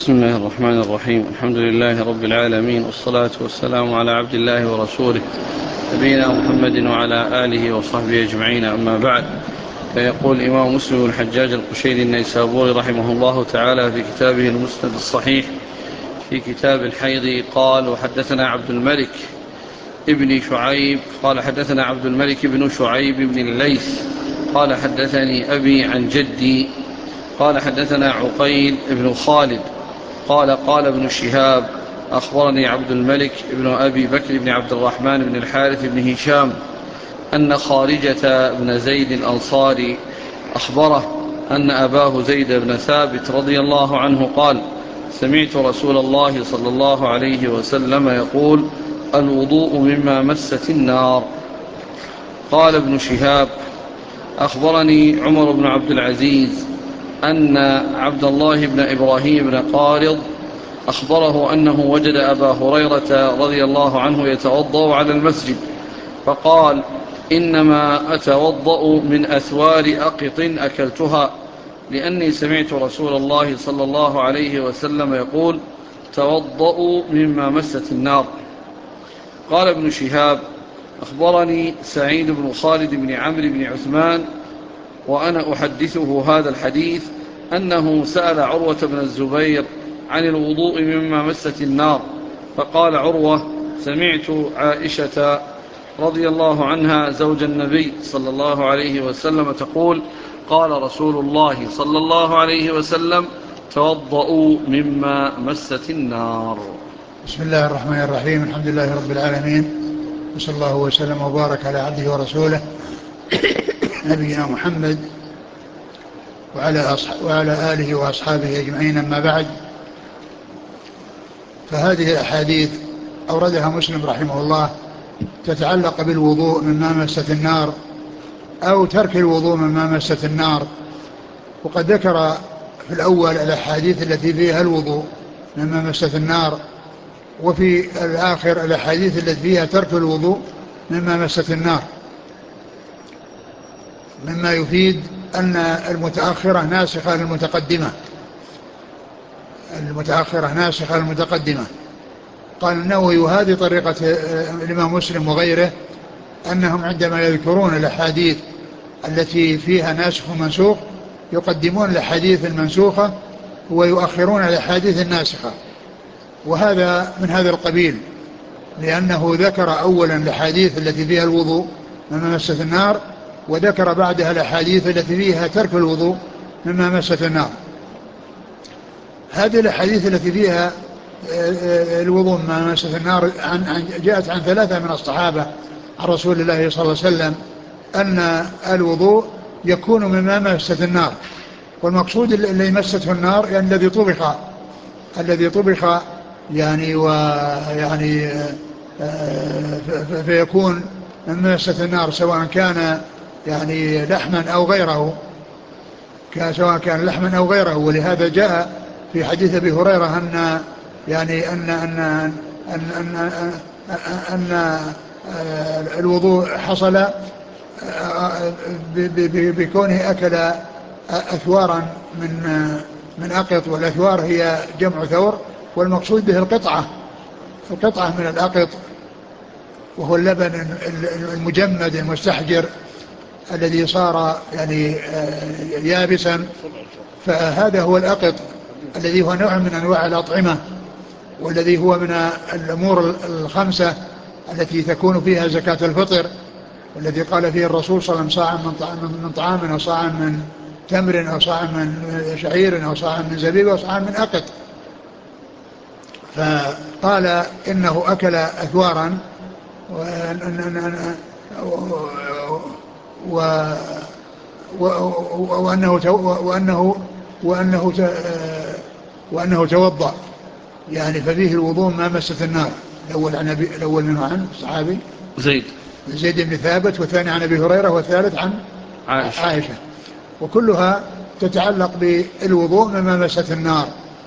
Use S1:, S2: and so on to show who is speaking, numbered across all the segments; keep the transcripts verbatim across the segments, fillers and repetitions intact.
S1: بسم الله الرحمن الرحيم. الحمد لله رب العالمين، والصلاة والسلام على عبد الله ورسوله نبينا محمد وعلى آله وصحبه أجمعين، أما بعد. فيقول الإمام مسلم الحجاج القشيري النيسابوري رحمه الله تعالى في كتابه المسند الصحيح في كتاب الحيض قال: وحدثنا عبد الملك ابن شعيب قال حدثنا عبد الملك بن شعيب بن الليث قال حدثني أبي عن جدي قال حدثنا عقيل بن خالد قال قال ابن شهاب: أخبرني عبد الملك بن أبي بكر بن عبد الرحمن بن الحارث بن هشام أن خارجة بن زيد الأنصاري أخبره أن أباه زيد بن ثابت رضي الله عنه قال: سمعت رسول الله صلى الله عليه وسلم يقول: الوضوء مما مست النار. قال ابن شهاب: أخبرني عمر بن عبد العزيز أن عبد الله بن إبراهيم بن قارض أخبره أنه وجد أبا هريرة رضي الله عنه يتوضأ على المسجد، فقال: إنما أتوضأ من أثوار أقط أكلتها، لأني سمعت رسول الله صلى الله عليه وسلم يقول: توضأوا مما مست النار. قال ابن شهاب: أخبرني سعيد بن خالد بن عمرو بن عثمان وأنا أحدثه هذا الحديث أنه سأل عروة بن الزبير عن الوضوء مما مست النار، فقال عروة: سمعت عائشة رضي الله عنها زوج النبي صلى الله عليه وسلم تقول: قال رسول الله صلى الله عليه وسلم: توضؤوا مما مست النار.
S2: بسم الله الرحمن الرحيم. الحمد لله رب العالمين، وصلى الله وسلم وبارك على عبده ورسوله نبينا محمد وعلى, وعلى آله وأصحابه أجمعين، أما بعد. فهذه الأحاديث أوردها مسلم رحمه الله تتعلق بالوضوء مما مست النار أو ترك الوضوء مما مست النار. وقد ذكر في الأول الأحاديث التي فيها الوضوء مما مست النار، وفي الآخر الأحاديث التي فيها ترك الوضوء مما مست النار، مما يفيد أن المتأخرة ناسخة للمتقدمة المتأخرة ناسخة للمتقدمة. قال النووي: وهذه طريقة الإمام مسلم وغيره، أنهم عندما يذكرون الأحاديث التي فيها ناسخ ومنسوخ يقدمون الأحاديث المنسوخة ويؤخرون الأحاديث الناسخة، وهذا من هذا القبيل، لأنه ذكر أولا الأحاديث التي فيها الوضوء مما مست النار، وذكر بعدها الأحاديث التي فيها ترك الوضوء مما مست النار. هذه الأحاديث التي فيها الوضوء مما مست النار عن جاءت عن ثلاثة من الصحابة عن رسول الله صلى الله عليه وسلم أن الوضوء يكون مما مست النار، والمقصود الذي مسته النار يعني الذي طبخ الذي طبخ يعني ويعني فيكون مما مست النار، سواء كان يعني لحما أو غيره سواء كان لحما أو غيره. ولهذا جاء في حديث أبي هريرة أن يعني أن أن أن أن, أن, أن الوضوء حصل بكونه أكل أثوارا من من أقط، والأثوار هي جمع ثور، والمقصود به القطعة القطعة من الأقط، وهو اللبن المجمد المستحجر الذي صار يعني يابسا. فهذا هو الأقط الذي هو نوع من أنواع الأطعمة، والذي هو من الأمور الخمسة التي تكون فيها زكاة الفطر، والذي قال فيه الرسول صلى الله عليه وسلم: صاع من طعام أو صاع من تمر أو صاع من شعير أو صاع من زبيب أو صاع من أقط. فقال إنه أكل أثوارا وأنه وأنه وأنه وأنه توضأ، يعني ففيه الوضوء ما مست النار. الأول عن أبي الأول منه عن الصحابي
S1: زيد
S2: زيد بن ثابت، والثاني عن أبي هريرة، والثالث عن عائشة, عائشة. وكلها تتعلق بالوضوء مما مست النار،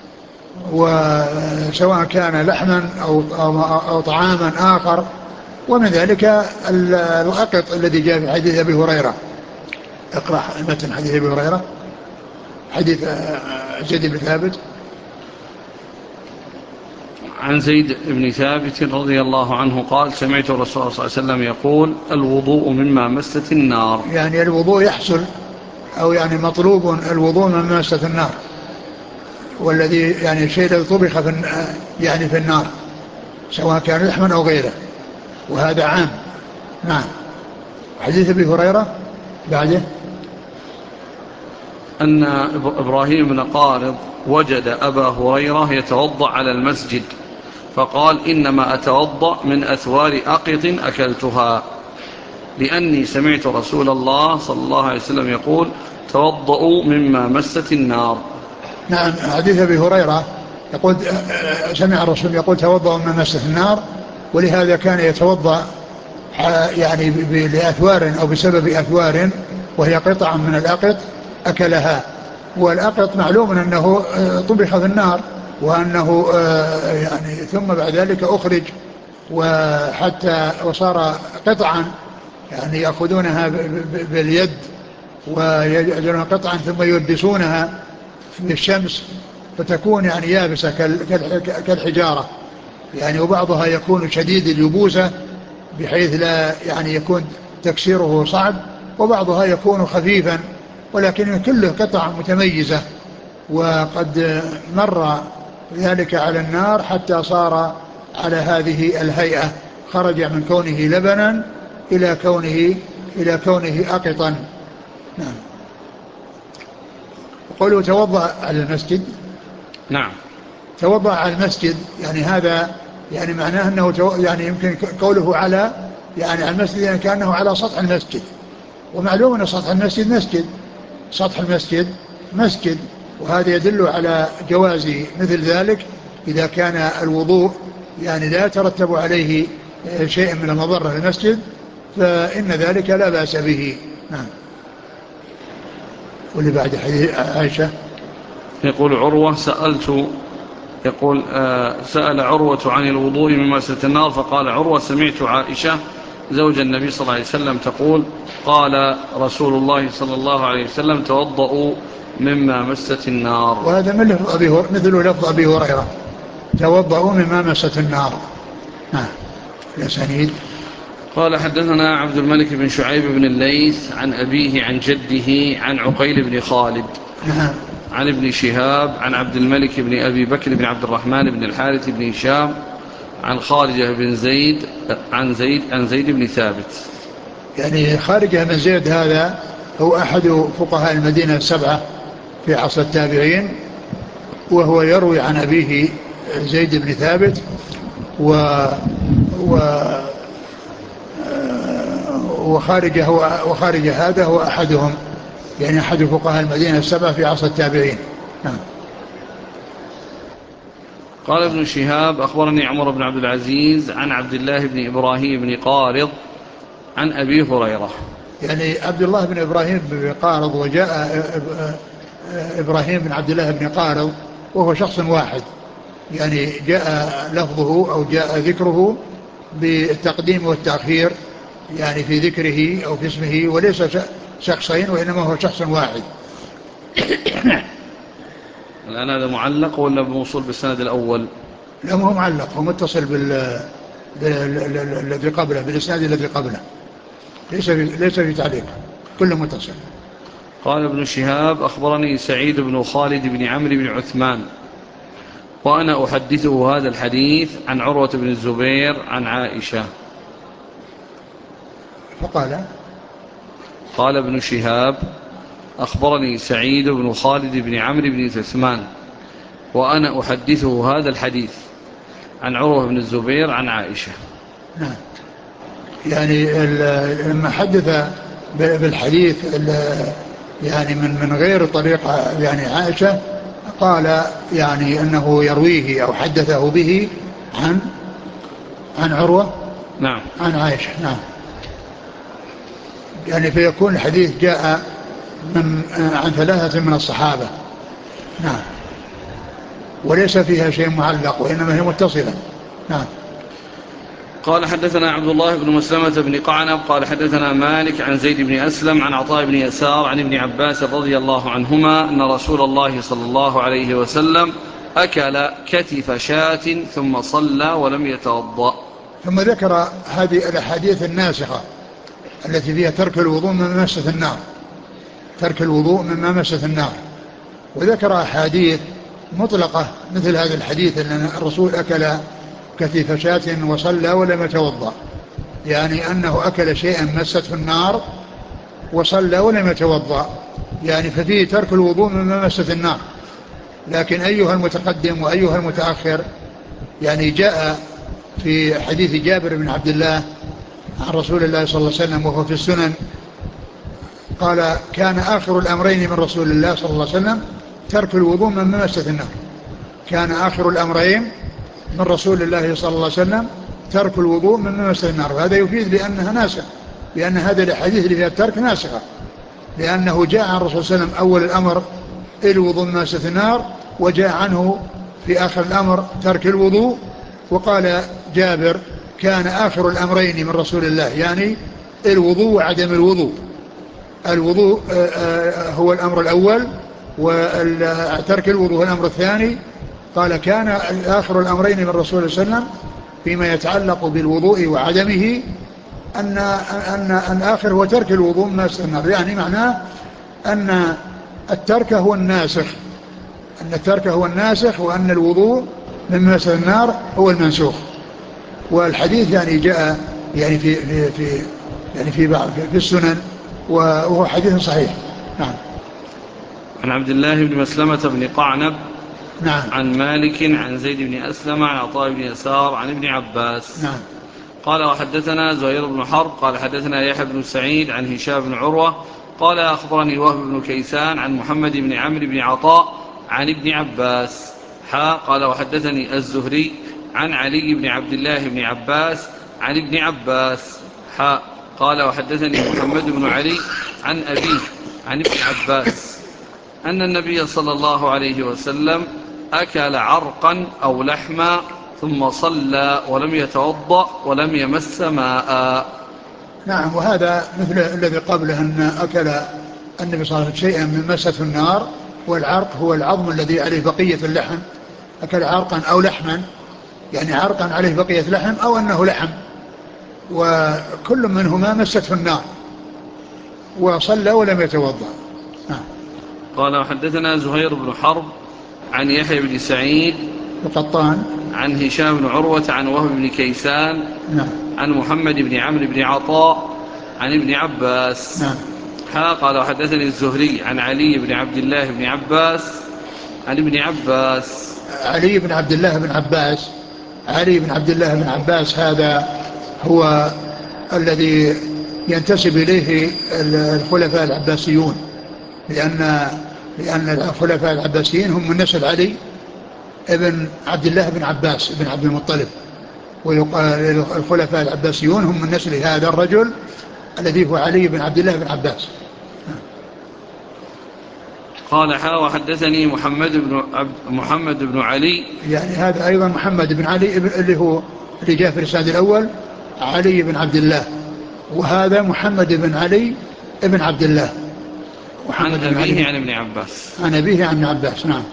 S2: وسواء كان لحما أو, أو, أو طعاما آخر. ومن ذلك الأقط الذي جاء في حديث أبي هريرة. اقرأ متن حديث أبي هريرة، حديث زيد بن ثابت.
S1: عن زيد بن ثابت رضي الله عنه قال سمعت الرسول صلى الله عليه وسلم يقول الوضوء مما مست النار.
S2: يعني الوضوء يحصل أو يعني مطلوب الوضوء مما مست النار، والذي يعني الشيء الذي طبخ في يعني في النار سواء كان لحما أو غيره، وهذا عام. نعم. حديث أبي هريرة بعده
S1: أن إبراهيم بن قارض وجد أبا هريرة يتوضأ على المسجد فقال إنما أتوضأ من أثوار أقط أكلتها لأني سمعت رسول الله صلى الله عليه وسلم يقول توضأوا مما مست النار.
S2: نعم. حديث أبي هريرة يقول سمع الرسول يقول توضأوا مما مست النار، ولهذا كان يتوضأ يعني لأثوار أو بسبب أثوار وهي قطعة من الأقط أكلها. والأقط معلوم أنه طبخ في النار، وأنه يعني ثم بعد ذلك أخرج وحتى وصار قطعا، يعني يأخذونها باليد ويجعلونها قطعا ثم يلبسونها في الشمس فتكون يعني يابسة كالحجارة يعني، وبعضها يكون شديد اليبوسة بحيث لا يعني يكون تكسيره صعب، وبعضها يكون خفيفا ولكن كله قطع متميزة. وقد مر ذلك على النار حتى صار على هذه الهيئة، خرج من كونه لبنا إلى كونه إلى كونه أقطا. نعم. وقوله توضأ على المسجد.
S1: نعم.
S2: توضأ على المسجد يعني هذا يعني معناه أنه يعني يمكن قوله على يعني على المسجد يعني كأنه على سطح المسجد، ومعلوم أن سطح المسجد مسجد، سطح المسجد مسجد، وهذا يدل على جواز مثل ذلك إذا كان الوضوء يعني لا يترتب عليه شيء من المضرة للمسجد فإن ذلك لا بأس به. نعم. واللي بعد حديث عائشة
S1: يقول عروة سألت يقول آه سأل عروة عن الوضوء من مست النار فقال عروة سمعت عائشة زوج النبي صلى الله عليه وسلم تقول قال رسول الله صلى الله عليه وسلم توضؤوا مما مست النار.
S2: وهذا من لفظ أبي هريرة مثل لفظ أبي هريرة توضؤوا مما مست النار. نعم. الأسانيد.
S1: قال حدثنا عبد الملك بن شعيب بن الليث عن أبيه عن جده عن عقيل بن خالد
S2: نعم.
S1: عن ابن شهاب عن عبد الملك بن أبي بكر بن عبد الرحمن بن الحارث بن هشام عن خارجة بن زيد عن زيد عن زيد بن ثابت.
S2: يعني خارجة بن زيد هذا هو أحد فقهاء المدينة السبعة في عصر التابعين، وهو يروي عن أبيه زيد بن ثابت و و وخارجه هو وخارجه هذا هو أحدهم يعني أحد فقهاء المدينة السبعة في عصر التابعين. نعم.
S1: قال ابن شهاب أخبرني عمر بن عبد العزيز عن عبد الله بن إبراهيم بن قارض عن أبي هريرة. يعني
S2: عبد الله بن إبراهيم بن قارض، وجاء إبراهيم بن عبد الله بن قارض وهو شخص واحد، يعني جاء لفظه أو جاء ذكره بالتقديم والتأخير يعني في ذكره أو في اسمه، وليس شخصين وإنما هو شخص واحد.
S1: الآن هذا معلق ولا بموصول بالسند الأول؟
S2: لا هو معلق، هو متصل بال الذي قبله بالإسناد الذي قبله، ليس في ليس في تعليق، كله متصل.
S1: قال ابن شهاب أخبرني سعيد بن خالد بن عمرو بن عثمان وأنا أحدثه هذا الحديث عن عروة بن الزبير عن عائشة
S2: فقال
S1: قال ابن شهاب أخبرني سعيد بن خالد بن عمرو بن عثمان وأنا أحدثه هذا الحديث عن عروة بن الزبير عن عائشة.
S2: نعم. يعني لما حدث بالحديث يعني من من غير طريقة يعني عائشة قال يعني أنه يرويه أو حدثه به عن عن عروة
S1: نعم
S2: عن عائشة. نعم. يعني فيكون الحديث جاء من عن ثلاثة من الصحابة. نعم. وليس فيها شيء معلق وإنما هي متصلة. نعم.
S1: قال حدثنا عبد الله بن مسلمة بن قعنب قال حدثنا مالك عن زيد بن أسلم عن عطاء بن يسار عن ابن عباس رضي الله عنهما أن رسول الله صلى الله عليه وسلم أكل كتف شاة ثم صلى ولم يتوضأ.
S2: ثم ذكر هذه الأحاديث الناسخة التي فيها ترك الوضوء من مسة النار، ترك الوضوء مما مست النار، وذكر أحاديث مطلقة مثل هذا الحديث أن الرسول أكل كتف شاة وصلى ولم يتوضأ، يعني أنه أكل شيئا مسته النار وصلى ولم يتوضأ، يعني ففيه ترك الوضوء مما مست النار. لكن أيها المتقدم وأيها المتأخر، يعني جاء في حديث جابر بن عبد الله عن رسول الله صلى الله عليه وسلم وهو في السنن قال: كان آخر الأمرين من رسول الله صلى الله عليه وسلم ترك الوضوء مما مست النار. كان آخر الأمرين من رسول الله صلى الله عليه وسلم ترك الوضوء مما مست النار، وهذا يفيد بأنها ناسخة، لأن هذه الحديث اللي فيها الترك ناسخة، لأنه جاء عن الرسول صلى الله عليه وسلم أول الأمر الوضوء مما مست النار، وجاء عنه في آخر الأمر ترك الوضوء. وقال جابر: كان آخر الأمرين من رسول الله، يعني الوضوء وعدم الوضوء. الوضوء هو الأمر الأول وترك الوضوء هو الأمر الثاني. قال: كان آخر الأمرين من رسول الله صلى الله عليه وسلم فيما يتعلق بالوضوء وعدمه أن, أن, أن الآخر هو ترك الوضوء مما مست النار، يعني معناه أن الترك هو الناسخ، أن الترك هو الناسخ وأن الوضوء مما مست النار هو المنسوخ. والحديث يعني جاء يعني في في في يعني في بعض في السنن وهو حديث صحيح. نعم.
S1: عن عبد الله بن مسلمة بن قعنب
S2: نعم.
S1: عن مالك عن زيد بن أسلم عن عطاء بن يسار عن ابن عباس.
S2: نعم.
S1: قال: وحدثنا زهير بن حرب قال حدثنا يحيى بن سعيد عن هشام بن عروة قال: أخبرني وهب بن كيسان عن محمد بن عمرو بن عطاء عن ابن عباس. حا قال: وحدثني الزهري عن علي بن عبد الله بن عباس عن ابن عباس. حا قال: وحدثني محمد بن علي عن أبيه عن ابن عباس أن النبي صلى الله عليه وسلم أكل عرقا أو لحما ثم صلى ولم يتوضأ ولم يمس ماء.
S2: نعم. وهذا مثل الذي قبله أن أكل النبي صلى الله عليه وسلم شيئا من مسة النار، والعرق هو العظم الذي عليه بقية اللحم. أكل عرقا أو لحما، يعني عرقا عليه بقية لحم أو أنه لحم، وكل منهما مسته النار وصلى ولم يتوضأ. نعم.
S1: قال: وحدثنا زهير بن حرب عن يحيى بن سعيد
S2: القطان
S1: عن هشام بن عروة عن وهب بن كيسان
S2: نعم.
S1: عن محمد بن عمرو بن عطاء عن ابن عباس.
S2: نعم.
S1: حا قال: وحدثني الزهري عن علي بن عبد الله بن عباس عن ابن عباس.
S2: علي بن عبد الله بن عباس علي بن عبد الله بن عباس هذا هو الذي ينتسب إليه الخلفاء العباسيون، لأن لأن الخلفاء العباسيين هم من نسل علي ابن عبد الله بن عباس بن عبد المطلب، ويقال الخلفاء العباسيون هم من نسل هذا الرجل الذي هو علي بن عبد الله بن عباس.
S1: قال: حا وحدثني محمد بن عبد محمد بن علي،
S2: يعني هذا أيضا محمد بن علي اللي هو اللي جاء في الإسناد الأول علي بن عبد الله، وهذا محمد بن علي بن عبد الله
S1: عن أبيه عن ابن عباس
S2: عن أبيه عن ابن عباس. نعم.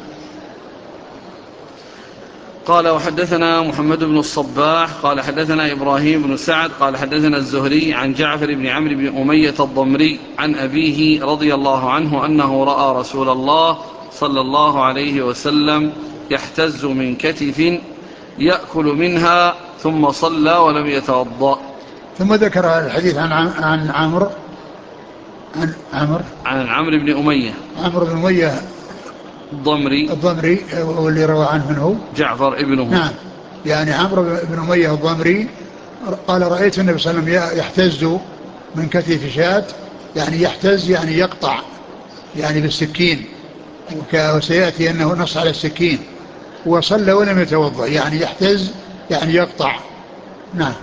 S1: قال: وحدثنا محمد بن الصباح قال حدثنا إبراهيم بن سعد قال حدثنا الزهري عن جعفر بن عمرو بن أمية الضمري عن أبيه رضي الله عنه أنه رأى رسول الله صلى الله عليه وسلم يحتز من كتف يأكل منها ثم صلى ولم يتوضأ.
S2: ثم ذكر الحديث عن عن عمرو عن عمرو
S1: عن عمرو بن أمية
S2: عمرو بن أمية
S1: الضمري
S2: الضمري واللي روى عنه منه
S1: جعفر ابنه.
S2: نعم. يعني عمرو بن أمية الضمري قال: رأيت النبي صلى الله عليه وسلم يحتز من كتف شاة، يعني يحتز يعني يقطع يعني بالسكين، وسيأتي أنه نص على السكين، وصلى ولم يتوضأ، يعني يحتز يعني يقطع. نعم.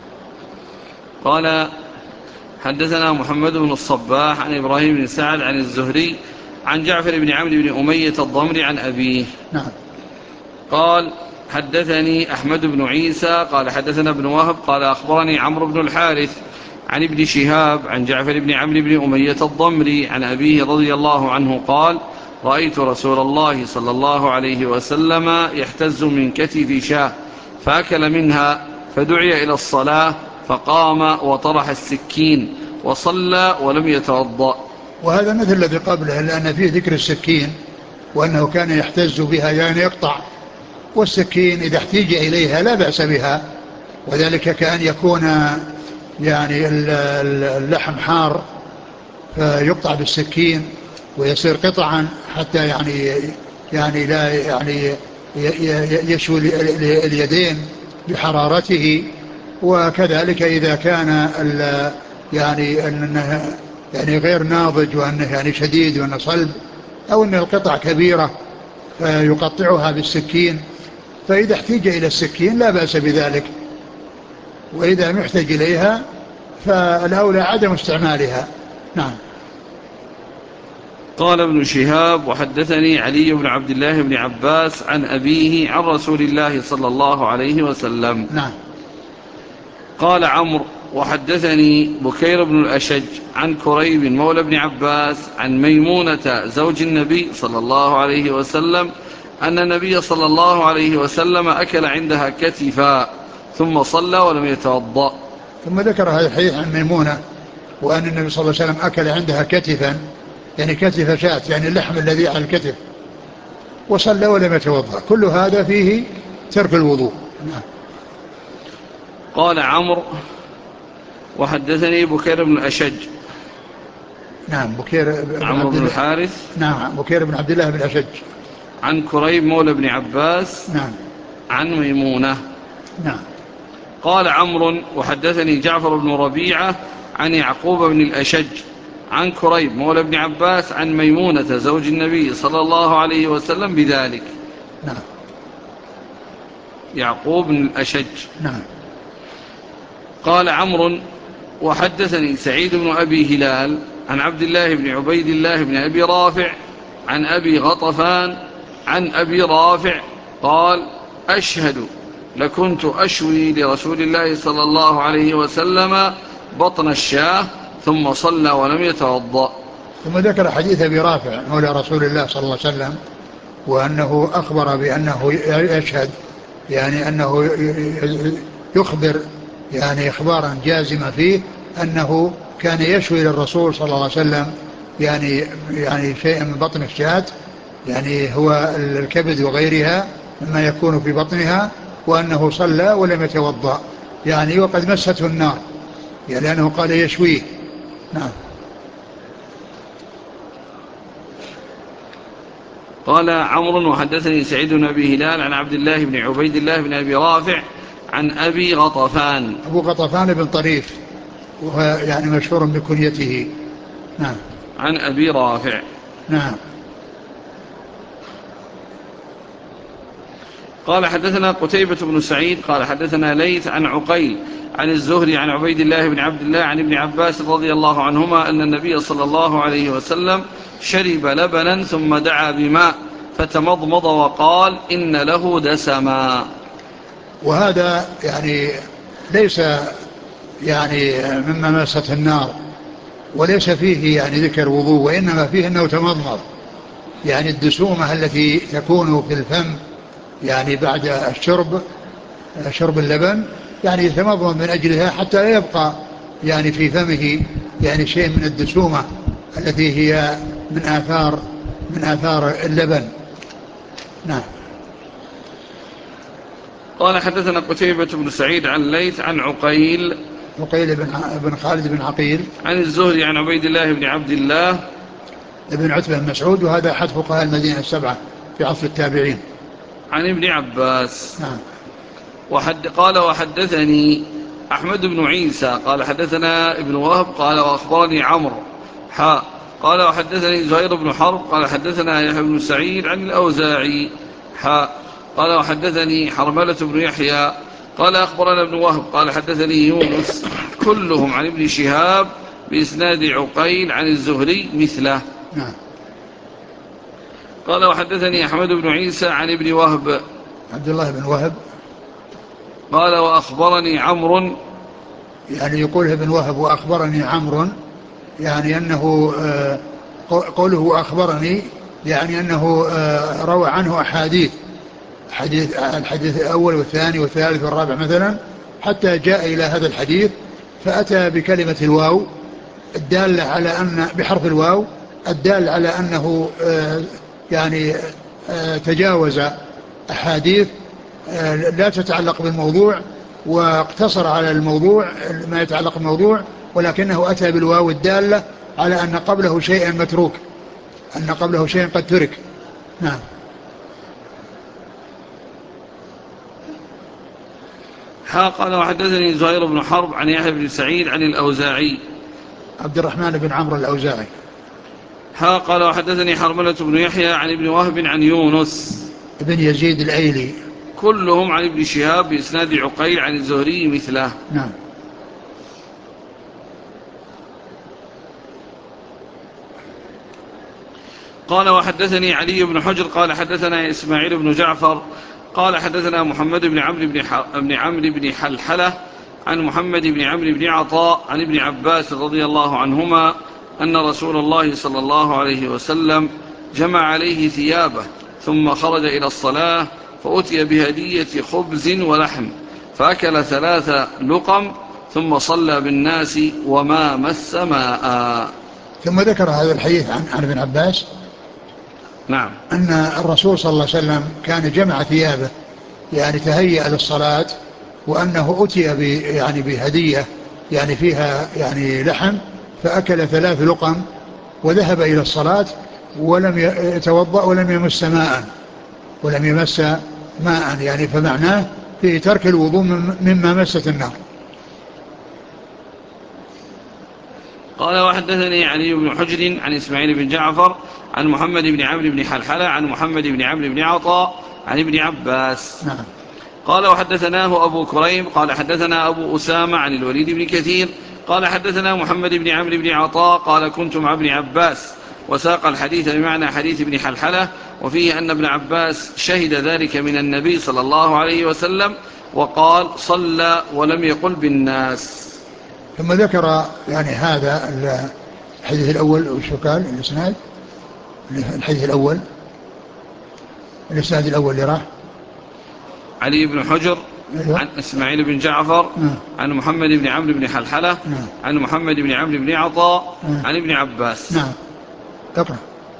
S1: قال: حدثنا محمد بن الصباح عن إبراهيم بن سعد عن الزهري عن جعفر بن عمرو بن أمية الضمري عن أبيه.
S2: نعم.
S1: قال: حدثني أحمد بن عيسى قال حدثنا ابن وهب قال أخبرني عمرو بن الحارث عن ابن شهاب عن جعفر بن عمرو بن أمية الضمري عن أبيه رضي الله عنه قال: رأيت رسول الله صلى الله عليه وسلم يحتز من كتف شاه فأكل منها فدعي إلى الصلاة فقام وطرح السكين وصلى ولم يتوضأ.
S2: وهذا مثل الذي قبله، لأن فيه ذكر السكين وأنه كان يحتز بها يعني يقطع، والسكين إذا احتيج إليها لا بأس بها، وذلك كأن يكون يعني اللحم حار فيقطع بالسكين ويصير قطعا حتى يعني يعني لا يعني يشوي اليدين بحرارته. وكذلك إذا كان يعني أنه يعني غير ناضج وأنه يعني شديد وأنه صلب أو أن القطع كبيرة فيقطعها بالسكين، فإذا احتاج إلى السكين لا بأس بذلك، وإذا محتاج إليها فالأولى عدم استعمالها. نعم.
S1: قال ابن شهاب وحدثني علي بن عبد الله بن عباس عن أبيه عن رسول الله صلى الله عليه وسلم.
S2: نعم.
S1: قال عمرو وحدثني بكير بن الأشج عن كريب مولى بن عباس عن ميمونة زوج النبي صلى الله عليه وسلم أن النبي صلى الله عليه وسلم أكل عندها كتفا ثم صلى ولم يتوضأ.
S2: ثم ذكر هذا الحديث عن ميمونة وأن النبي صلى الله عليه وسلم أكل عندها كتفا، يعني كتف شاة، يعني اللحم الذي على الكتف، وصلى ولم يتوضأ. كل هذا فيه ترك الوضوء. نعم.
S1: قال عمرو وحدثني بكير بن الأشج.
S2: نعم. بكير بن
S1: عمرو
S2: عبد
S1: بن
S2: الله.
S1: الحارث.
S2: نعم. بكير بن عبد الله بن الأشج.
S1: عن كريب مولى بن عباس.
S2: نعم.
S1: عن ميمونة.
S2: نعم.
S1: قال عمرو وحدثني جعفر بن ربيعة عن يعقوب بن الأشج عن كريب مولى بن عباس عن ميمونة زوج النبي صلى الله عليه وسلم بذلك.
S2: نعم.
S1: يعقوب بن الأشج.
S2: نعم.
S1: قال عمرو وحدثني سعيد بن أبي هلال عن عبد الله بن عبيد الله بن أبي رافع عن أبي غطفان عن أبي رافع قال أشهد لكنت أشوي لرسول الله صلى الله عليه وسلم بطن الشاه ثم صلى ولم يتوضأ.
S2: ثم ذكر حديث أبي رافع مولى رسول الله صلى الله عليه وسلم، وأنه أخبر بأنه يشهد، يعني أنه يخبر يعني إخبارا جازما فيه أنه كان يشوي للرسول صلى الله عليه وسلم يعني يعني شيء من بطن الشاة، يعني هو الكبد وغيرها مما يكون في بطنها، وأنه صلى ولم يتوضأ، يعني وقد مسته النار، يعني لأنه قال يشويه. نعم.
S1: قال عمرو وحدثني سعيد بن أبي هلال عن عبد الله بن عبيد الله بن أبي رافع عن أبي غطفان.
S2: أبو غطفان بن طريف، وهو يعني مشهور بكنيته. نعم.
S1: عن أبي رافع.
S2: نعم.
S1: قال حدثنا قتيبة بن سعيد قال حدثنا ليث عن عقيل عن الزهري عن عبيد الله بن عبد الله عن ابن عباس رضي الله عنهما أن النبي صلى الله عليه وسلم شرب لبنا ثم دعا بماء فتمضمض وقال إن له دسما.
S2: وهذا يعني ليس يعني مما مست النار، وليس فيه يعني ذكر وضوء، وإنما فيه أنه تمضمض، يعني الدسومة التي تكون في الفم يعني بعد الشرب شرب اللبن، يعني يتمضمض من أجلها حتى لا يبقى يعني في فمه يعني شيء من الدسومة التي هي من آثار من آثار اللبن. نعم.
S1: قال حدثنا قتيبة بن سعيد عن ليث عن عقيل
S2: عقيل بن بن خالد بن عقيل
S1: عن الزهري عن عبيد الله بن عبد الله
S2: ابن عتبة بن مسعود، وهذا أحد فقهاء المدينة السبعة في عصر التابعين.
S1: عن ابن عباس.
S2: نعم.
S1: وحد قال وحدثني أحمد بن عيسى قال حدثنا ابن وهب قال وأخبرني عمرو حاء قال وحدثني زهير بن حرب قال حدثنا يحيى بن سعيد عن الأوزاعي حاء قال وحدثني حرملة بن يحيى قال أخبرنا ابن وهب قال حدثني يونس كلهم عن ابن شهاب بإسناد عقيل عن الزهري مثله.
S2: نعم.
S1: قال وحدثني أحمد بن عيسى عن ابن وهب
S2: عبد الله بن وهب
S1: قال وأخبرني عمرو،
S2: يعني يقول ابن وهب وأخبرني عمرو، يعني أنه قوله أخبرني يعني أنه روى عنه أحاديث، حديث الحديث الأول والثاني والثالث والرابع مثلا، حتى جاء إلى هذا الحديث فأتى بكلمة الواو الدالة على أن بحرف الواو الدال على أنه يعني تجاوز أحاديث لا تتعلق بالموضوع واقتصر على الموضوع ما يتعلق بالموضوع، ولكنه أتى بالواو الدالة على أن قبله شيئا متروك، أن قبله شيئا قد ترك. نعم.
S1: قال وحدثني زهير بن حرب عن يحيى بن سعيد عن الأوزاعي
S2: عبد الرحمن بن عمرو الأوزاعي.
S1: قال وحدثني حرملة بن يحيى عن ابن وهب عن يونس
S2: بن يزيد الأيلي
S1: كلهم عن ابن شهاب بإسناد عقيل عن الزهري مثله.
S2: نعم.
S1: قال وحدثني علي بن حجر قال حدثنا إسماعيل بن جعفر قال حدثنا محمد بن عمرو بن, ح... بن عمرو بن حلحلة عن محمد بن عمرو بن عطاء عن ابن عباس رضي الله عنهما أن رسول الله صلى الله عليه وسلم جمع عليه ثيابه ثم خرج إلى الصلاة فأتي بهدية خبز ولحم فأكل ثلاث لقم ثم صلى بالناس وما مس ماء.
S2: ثم ذكر هذا الحديث عن, عن ابن عباس
S1: نعم.
S2: أن الرسول صلى الله عليه وسلم كان جمع ثيابه يعني تهيأ للصلاة، وأنه أتي يعني بهدية يعني فيها يعني لحم فأكل ثلاث لقم وذهب إلى الصلاة ولم يتوضأ ولم يمس ماء ولم يمس ماء يعني فمعناه في ترك الوضوء مما مست النار.
S1: قال وحدثني علي بن حجر عن إسماعيل بن جعفر عن محمد بن عمرو بن حلحلة عن محمد بن عمرو بن عطاء عن ابن عباس.
S2: نعم.
S1: قال وحدثناه أبو كريم قال حدثنا أبو أسامة عن الوليد بن كثير قال حدثنا محمد بن عمرو بن عطاء قال كنت مع ابن عباس وساق الحديث بمعنى حديث ابن حلحلة وفيه أن ابن عباس شهد ذلك من النبي صلى الله عليه وسلم وقال صلى ولم يقل بالناس.
S2: ثم ذكر يعني هذا الحديث الأول وشو قال الإسناد الحديث الأول الإسناد الأول اللي راح
S1: علي بن حجر
S2: أيوة.
S1: عن إسماعيل بن جعفر
S2: آه.
S1: عن محمد بن عمرو بن حلحلة
S2: آه.
S1: عن محمد بن عمرو بن عطاء
S2: آه.
S1: عن ابن عباس.
S2: نعم. اقرأ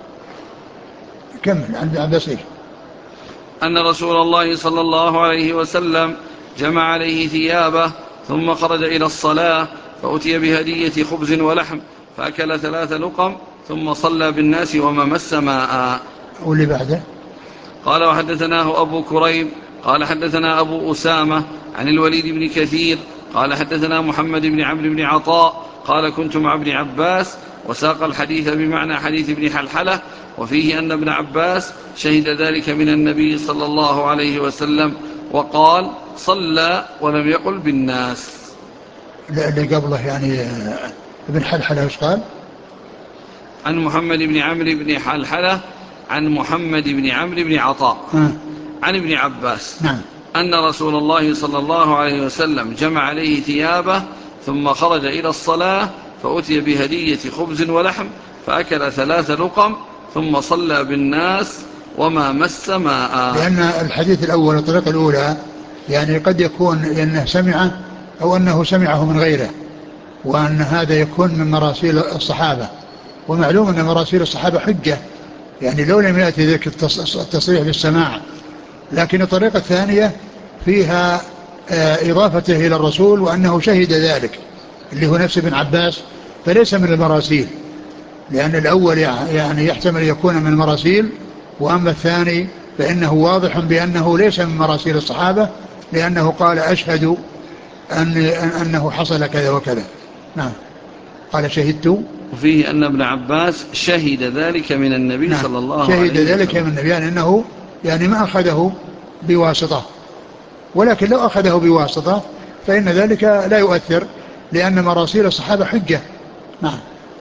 S2: كمل عن ابن عباس إيه؟
S1: أن رسول الله صلى الله عليه وسلم جمع عليه ثيابه ثم خرج إلى الصلاة فأتي بهدية خبز ولحم فأكل ثلاث لقم ثم صلى بالناس وما مس ماء.
S2: واللي بعده
S1: قال وحدثناه أبو كريم قال حدثنا أبو أسامة عن الوليد بن كثير قال حدثنا محمد بن عمرو بن عطاء قال كنت مع ابن عباس وساق الحديث بمعنى حديث ابن حلحلة وفيه أن ابن عباس شهد ذلك من النبي صلى الله عليه وسلم وقال صلى ولم يقل بالناس.
S2: اللي قبله يعني ابن حلحلة وش قال؟
S1: عن محمد بن عمرو بن حلحلة عن محمد بن عمرو بن عطاء
S2: آه.
S1: عن ابن عباس.
S2: نعم.
S1: أن رسول الله صلى الله عليه وسلم جمع عليه ثيابه ثم خرج إلى الصلاة فأتي بهدية خبز ولحم فأكل ثلاث لقم ثم صلى بالناس وما مس ماء.
S2: لأن الحديث الأول الطريقة الأولى يعني قد يكون أنه سمعه أو أنه سمعه من غيره، وأن هذا يكون من مراسيل الصحابة، ومعلوم أن مراسيل الصحابة حجة يعني لو لم يأتي ذلك التصريح بالسماع. لكن الطريقة الثانية فيها إضافته إلى الرسول وأنه شهد ذلك اللي هو نفس ابن عباس، فليس من المراسيل، لأن الأول يعني يحتمل يكون من المراسيل، وأما الثاني فإنه واضح بأنه ليس من مراسيل الصحابة، لأنه قال أشهد أن أنه حصل كذا وكذا. نعم. قال شهدت
S1: وفيه أن ابن عباس شهد ذلك من النبي نعم. صلى الله عليه وسلم
S2: شهد ذلك من النبي يعني أنه يعني ما أخذه بواسطة، ولكن لو أخذه بواسطة فإن ذلك لا يؤثر لأن مراسيل الصحابة حجة. نعم.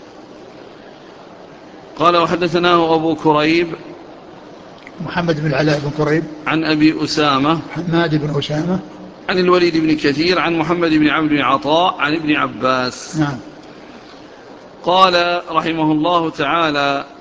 S1: قال وحدثناه أبو كريب
S2: محمد بن العلاء بن كريب
S1: عن أبي أسامة
S2: حماد بن أسامة
S1: عن الوليد بن كثير عن محمد بن عمرو بن عطاء عن ابن عباس.
S2: نعم.
S1: قال رحمه الله تعالى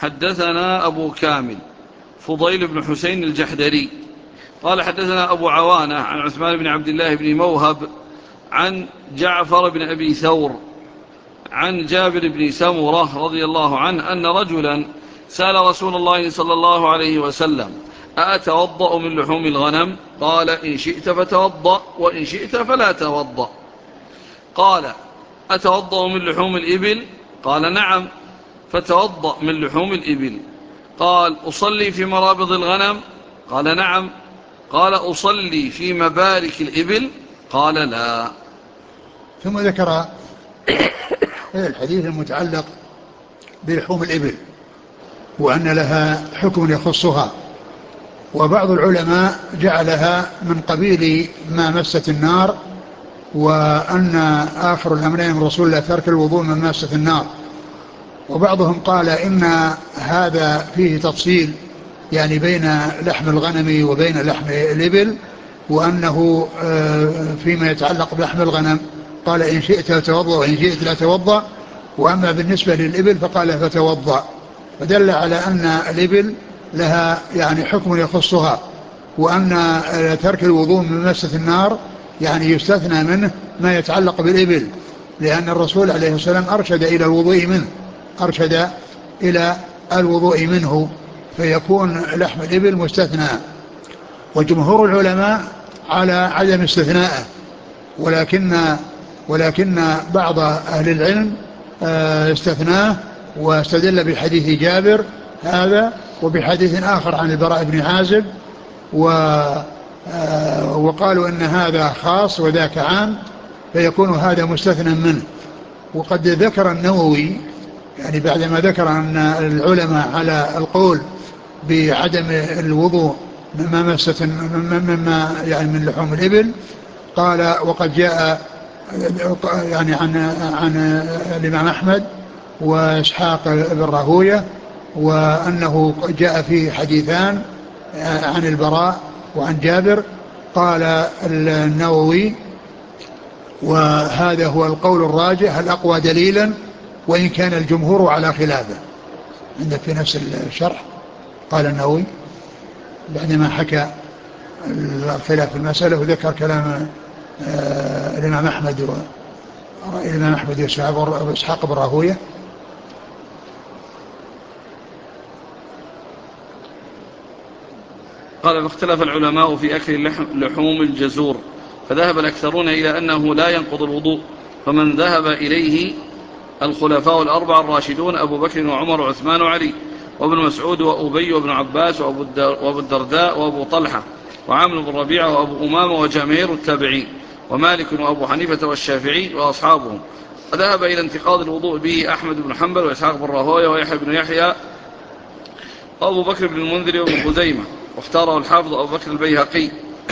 S1: حدثنا أبو كامل فضيل بن حسين الجحدري قال حدثنا أبو عوانة عن عثمان بن عبد الله بن موهب عن جعفر بن أبي ثور عن جابر بن سمرة رضي الله عنه أن رجلا سأل رسول الله صلى الله عليه وسلم: أأتوضأ من لحوم الغنم؟ قال: إن شئت فتوضأ وإن شئت فلا توضأ. قال: أتوضأ من لحوم الإبل؟ قال: نعم. فتوضأ من لحوم الإبل. قال: أصلي في مرابض الغنم؟ قال: نعم. قال: أصلي في مبارك الإبل؟ قال: لا.
S2: ثم ذكر الحديث المتعلق بلحوم الإبل وأن لها حكم يخصها، وبعض العلماء جعلها من قبيل ما مست النار، وأن آخر الأمرين من رسول الله ترك الوضوء من مست النار. وبعضهم قال إن هذا فيه تفصيل يعني بين لحم الغنم وبين لحم الإبل، وأنه فيما يتعلق بلحم الغنم قال: إن شئت فتوضأ وإن شئت لا توضأ، وأما بالنسبة للإبل فقال: فتوضأ. فدل على أن الإبل لها يعني حكم يخصها، وأن ترك الوضوء من مسة النار يعني يستثنى منه ما يتعلق بالإبل، لأن الرسول عليه السلام أرشد إلى الوضوء منه أرشد إلى الوضوء منه فيكون لحم الإبل مستثنى. وجمهور العلماء على عدم استثنائه، ولكن ولكن بعض أهل العلم استثناه واستدل بحديث جابر هذا وبحديث آخر عن البراء بن عازب، وقالوا إن هذا خاص وذاك عام، فيكون هذا مستثنى منه. وقد ذكر النووي يعني بعدما ذكر أن العلماء على القول بعدم الوضوء مما مست مما يعني من لحوم الإبل، قال: وقد جاء يعني عن عن الإمام أحمد وإسحاق بن راهوية، وأنه جاء في حديثان عن البراء وعن جابر. قال النووي: وهذا هو القول الراجح الأقوى دليلا وإن كان الجمهور على خلافه. عندك في نفس الشرح قال النووي بعدما حكى الخلاف في المسألة وذكر كلام الإمام أحمد الإمام أحمد وإسحاق بن راهوية:
S1: قال: اختلف العلماء في أكل لحوم الجزور، فذهب الأكثرون إلى أنه لا ينقض الوضوء، فمن ذهب إليه الخلفاء الأربعة الراشدون أبو بكر وعمر وعثمان وعلي وابن مسعود وأبي وابن عباس وأبو الدرداء وأبو طلحة وعامر بن ربيعة وأبو أمامة وجماهير التابعين ومالك وأبو حنيفة والشافعي وأصحابهم. وذهب إلى انتقاض الوضوء به أحمد بن حنبل وإسحاق بن راهوية ويحيى بن يحيى وأبو بكر بن المنذر وابن خزيمة، واختاره الحافظ أبو بكر البيهقي.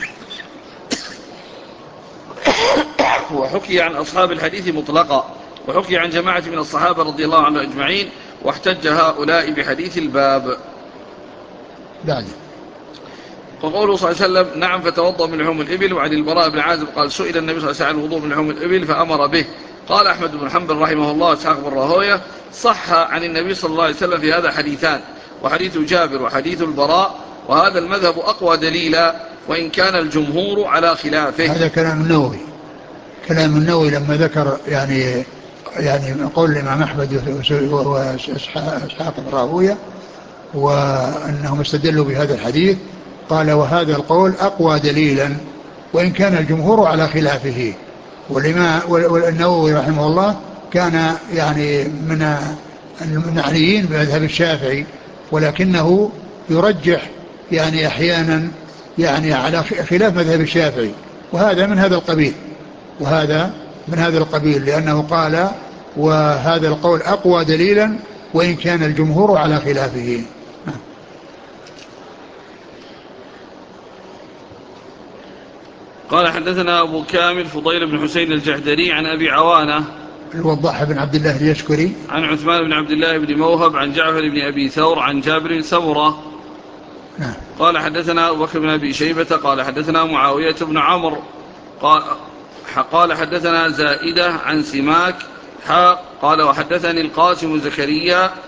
S1: وحكي عن أصحاب الحديث مطلقا، وحكي عن جماعة من الصحابة رضي الله عنهم أجمعين، واحتج هؤلاء بحديث الباب.
S2: بعد
S1: وقوله صلى الله عليه وسلم: نعم فتوضأ من لحوم الإبل. وعن البراء بن عازب قال: سئل النبي صلى الله عليه وسلم عن الوضوء من لحوم الإبل فأمر به. قال أحمد بن حنبل رحمه الله وإسحاق بن راهوية: صح عن النبي صلى الله عليه وسلم في هذا حديثان، وحديث جابر وحديث البراء، وهذا المذهب أقوى دليلا وإن كان الجمهور على خلافه.
S2: هذا كلام النووي كلام النووي لما ذكر يعني يعني قول الإمام أحمد وإسحاق بن راهوية وأنهم استدلوا بهذا الحديث، قال: وهذا القول أقوى دليلا وإن كان الجمهور على خلافه. والنووي رحمه الله كان يعني من المعنيين بمذهب الشافعي، ولكنه يرجح يعني أحيانا يعني على خلاف مذهب الشافعي، وهذا من هذا القبيل وهذا من هذا القبيل لأنه قال: وهذا القول أقوى دليلا وإن كان الجمهور على خلافه.
S1: قال: حدثنا أبو كامل فضيل بن حسين الجحدري عن أبي عوانة
S2: الوضاح بن عبد الله اليشكري
S1: عن عثمان بن عبد الله بن موهب عن جعفر بن أبي ثور عن جابر بن سمرة.
S2: نعم.
S1: قال: حدثنا أبو بكر بن أبي شيبة قال: حدثنا معاوية بن عمرو قال, قال حدثنا زائدة عن سماك قال: وحدثني القاسم زكريا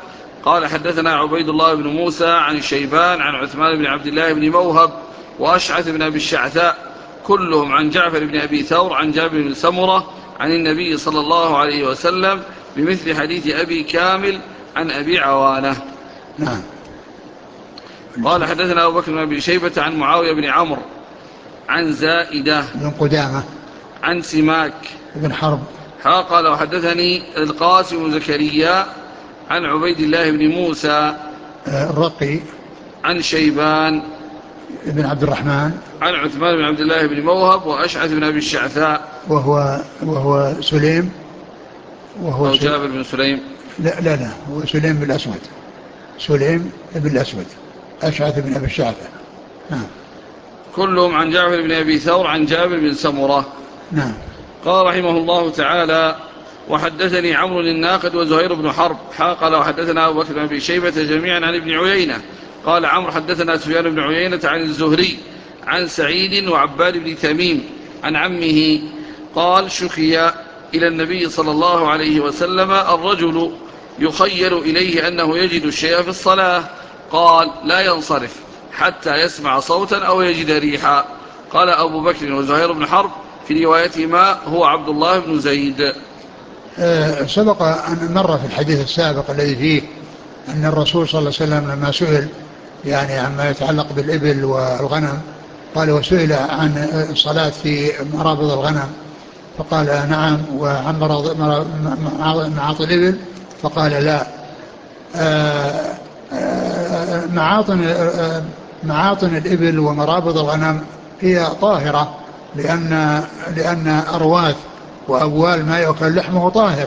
S1: قال حدثنا عبيد الله بن موسى عن شيبان عن عثمان بن عبد الله بن موهب وأشعث بن أبي الشعثاء كلهم عن جعفر بن أبي ثور عن جابر بن سمرة عن النبي صلى الله عليه وسلم بمثل حديث أبي كامل عن أبي عوانة.
S2: نعم.
S1: قال حدثنا أبو بكر بن أبي شيبة عن معاوية بن عمرو عن زائدة
S2: بن قدامة
S1: عن سماك
S2: بن حرب.
S1: قال وحدثني القاسم بن زكريا عن عبيد الله بن موسى
S2: الرقي
S1: عن شيبان
S2: بن عبد الرحمن
S1: عن عثمان بن عبد الله بن موهب وأشعث بن أبي الشعثاء
S2: وهو وهو سليم وهو
S1: أو جابر بن سليم.
S2: لا لا لا هو سليم بن الأسود. سليم بن الأسود أشعث بن أبي الشعثاء. نعم.
S1: كلهم عن جعفر بن أبي ثور عن جابر بن سمرة.
S2: نعم.
S1: قال رحمه الله تعالى وحدثني عمرو الناقد وزهير بن حرب قال وحدثنا أبو بكر بن أبي شيبة جميعا عن ابن عيينة قال عمرو حدثنا سفيان بن عيينة عن الزهري عن سعيد وعباد بن تميم عن عمه قال شكي إلى النبي صلى الله عليه وسلم الرجل يخيل إليه أنه يجد الشيء في الصلاة قال لا ينصرف حتى يسمع صوتا أو يجد ريحا. قال أبو بكر وزهير بن حرب في روايتهما هو عبد الله بن زيد.
S2: أه سبق أن مر في الحديث السابق الذي فيه أن الرسول صلى الله عليه وسلم لما سئل يعني عما يتعلق بالإبل والغنم قال وسئل عن الصلاة في مرابض الغنم فقال نعم وعن معاطن الإبل فقال لا. أه أه معاطن, أه معاطن الإبل ومرابض الغنم هي طاهرة لأن, لأن أرواث وأبوال ما يؤكل لحمه طاهر.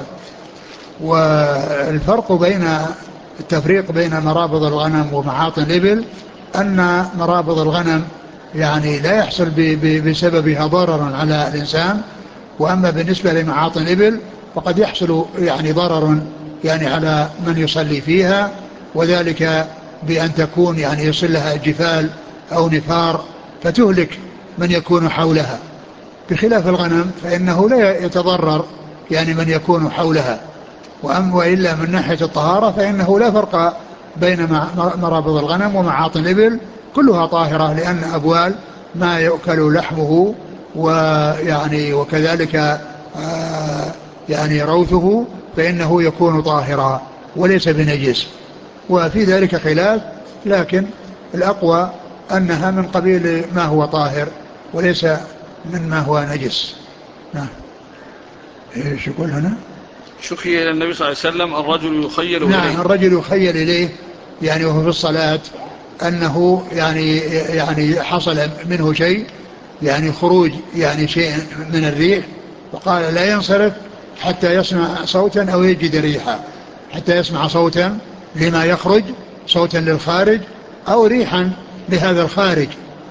S2: والفرق بين التفريق بين مرابض الغنم ومعاطن الإبل أن مرابض الغنم يعني لا يحصل بسببها ضرر على الإنسان، وأما بالنسبة لمعاطن الإبل فقد يحصل يعني ضرر يعني على من يصلي فيها، وذلك بأن تكون يعني يصل لها جفال أو نفار فتهلك من يكون حولها، بخلاف الغنم فإنه لا يتضرر يعني من يكون حولها. وأما وإلا من ناحية الطهارة فإنه لا فرق بين مرابض الغنم ومعاطن الإبل، كلها طاهرة لأن أبوال ما يؤكل لحمه ويعني وكذلك آه يعني روثه فإنه يكون طاهرا وليس بنجس، وفي ذلك خلاف، لكن الأقوى أنها من قبيل ما هو طاهر وليس من ما هو نجس. نعم. ايش يقول هنا؟
S1: شكي إلى النبي صلى الله عليه وسلم الرجل يخيل إليه.
S2: نعم الرجل يخيل إليه يعني وهو في الصلاة أنه يعني يعني حصل منه شيء يعني خروج يعني شيء من الريح، وقال لا ينصرف حتى يسمع صوتا أو يجد ريحا، حتى يسمع صوتا لما يخرج، صوتا للخارج أو ريحا لهذا الخارج.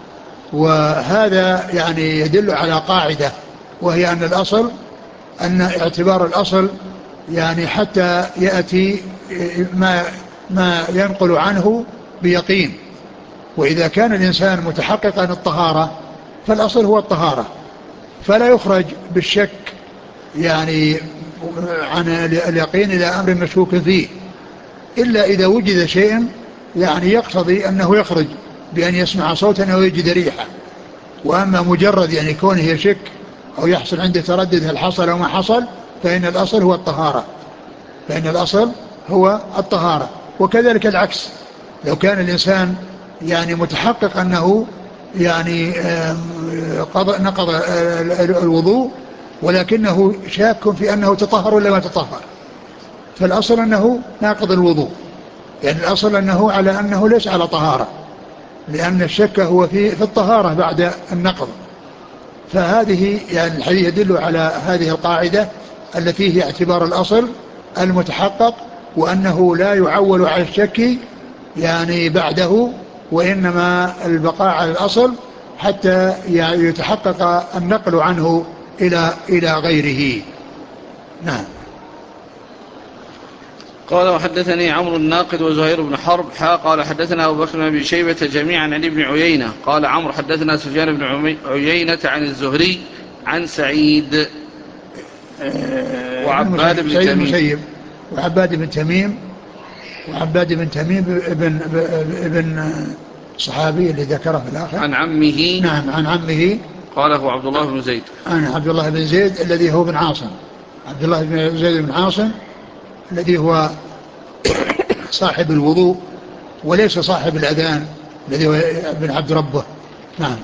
S2: وهذا يعني يدل على قاعدة، وهي أن الأصل أن اعتبار الأصل يعني حتى يأتي ما, ما ينقل عنه بيقين، وإذا كان الإنسان متحققا الطهارة فالأصل هو الطهارة، فلا يخرج بالشك يعني عن اليقين إلى أمر مشكوك فيه، إلا إذا وجد شيء يعني يقتضي أنه يخرج بأن يسمع صوتا أو يجد ريحة. وأما مجرد يعني كونه يشك أو يحصل عنده تردد هل حصل أو ما حصل فإن الأصل هو الطهارة، فإن الأصل هو الطهارة. وكذلك العكس، لو كان الإنسان يعني متحقق أنه يعني نقض الوضوء ولكنه شاك في أنه تطهر ولا ما تطهر، فالأصل أنه ناقض الوضوء، يعني الأصل أنه على أنه ليس على طهارة، لأن الشك هو في, في الطهارة بعد النقض. فهذه يعني الحديث يدل على هذه القاعدة التي هي اعتبار الأصل المتحقق، وأنه لا يعول على الشك يعني بعده، وإنما البقاء على الأصل حتى يتحقق النقل عنه إلى إلى غيره. نعم.
S1: قال وحدثني عمرو الناقد وزهير بن حرب حا قال حدثنا أبو بكر بن شيبة جميعا عن ابن عيينة قال عمرو حدثنا سفيان بن عيينة عن الزهري عن سعيد وعباد بن تميم
S2: وعباد بن تميم وعباد بن تميم ابن ابن الصحابي اللي ذكره في الآخر.
S1: عن عمه.
S2: نعم عن عمه.
S1: قاله عبد الله بن زيد.
S2: عن عبد الله بن زيد الذي هو بن عاصم، عبد الله بن زيد بن عاصم الذي هو صاحب الوضوء وليس صاحب الأذان الذي هو ابن عبد ربه. نعم.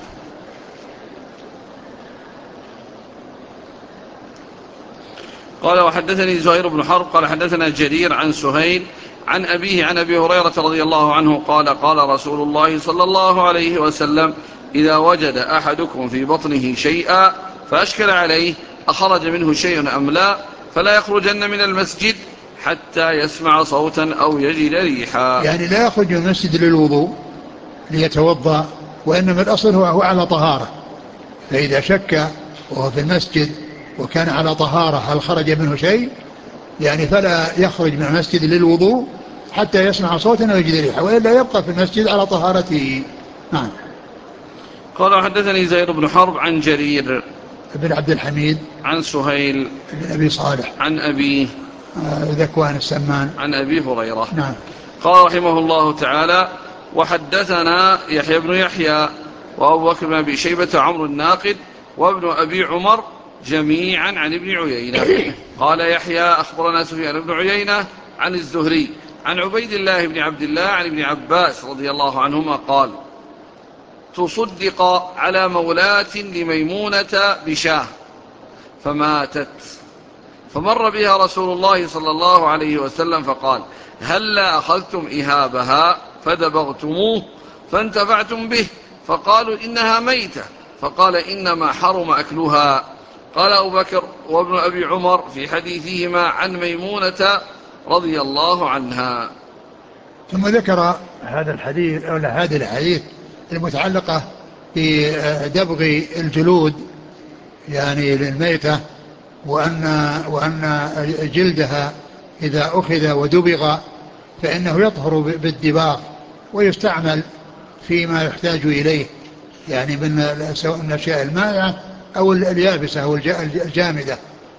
S1: قال وحدثني زهير بن حرب قال حدثنا جرير عن سهيل عن أبيه عن أبي هريرة رضي الله عنه قال قال رسول الله صلى الله عليه وسلم إذا وجد أحدكم في بطنه شيئا فأشكل عليه أخرج منه شيء أم لا فلا يخرجن من المسجد حتى يسمع صوتا أو يجد ريحا.
S2: يعني لا يخرج من المسجد للوضوء ليتوضأ، وإنما الأصل هو, هو على طهارة، فإذا شك وهو في المسجد وكان على طهارة هل خرج منه شيء يعني فلا يخرج من المسجد للوضوء حتى يسمع صوتا أو يجد ريحا، وإلا يبقى في المسجد على طهارته. نعم.
S1: قال وحدثني زهير بن حرب عن جرير
S2: بن عبد الحميد
S1: عن سهيل
S2: بن أبي صالح
S1: عن أبيه
S2: ذكوان السمان
S1: عن أبي هريرة.
S2: نعم.
S1: قال رحمه الله تعالى وحدثنا يحيى بن يحيى وأبو بكر بن أبي شيبة عمرو الناقد وابن أبي عمر جميعا عن ابن عيينة. قال يحيى أخبرنا سفيان بن عيينة عن الزهري عن عبيد الله بن عبد الله عن ابن عباس رضي الله عنهما قال تصدق على مولاة لميمونة بشاه فماتت فمر بها رسول الله صلى الله عليه وسلم فقال هلا أخذتم إهابها فدبغتموه فانتفعتم به فقالوا إنها ميتة فقال إنما حرم أكلها. قال أبو بكر وابن أبي عمر في حديثهما عن ميمونة رضي الله عنها.
S2: ثم ذكر هذا الحديث أو هذه الحديث المتعلقة بدبغ الجلود يعني للميتة، وأن, وأن جلدها إذا أخذ ودبغ فإنه يطهر بالدباغ ويستعمل فيما يحتاج إليه يعني من الأشياء المائعة أو اليابسة أو الجامدة.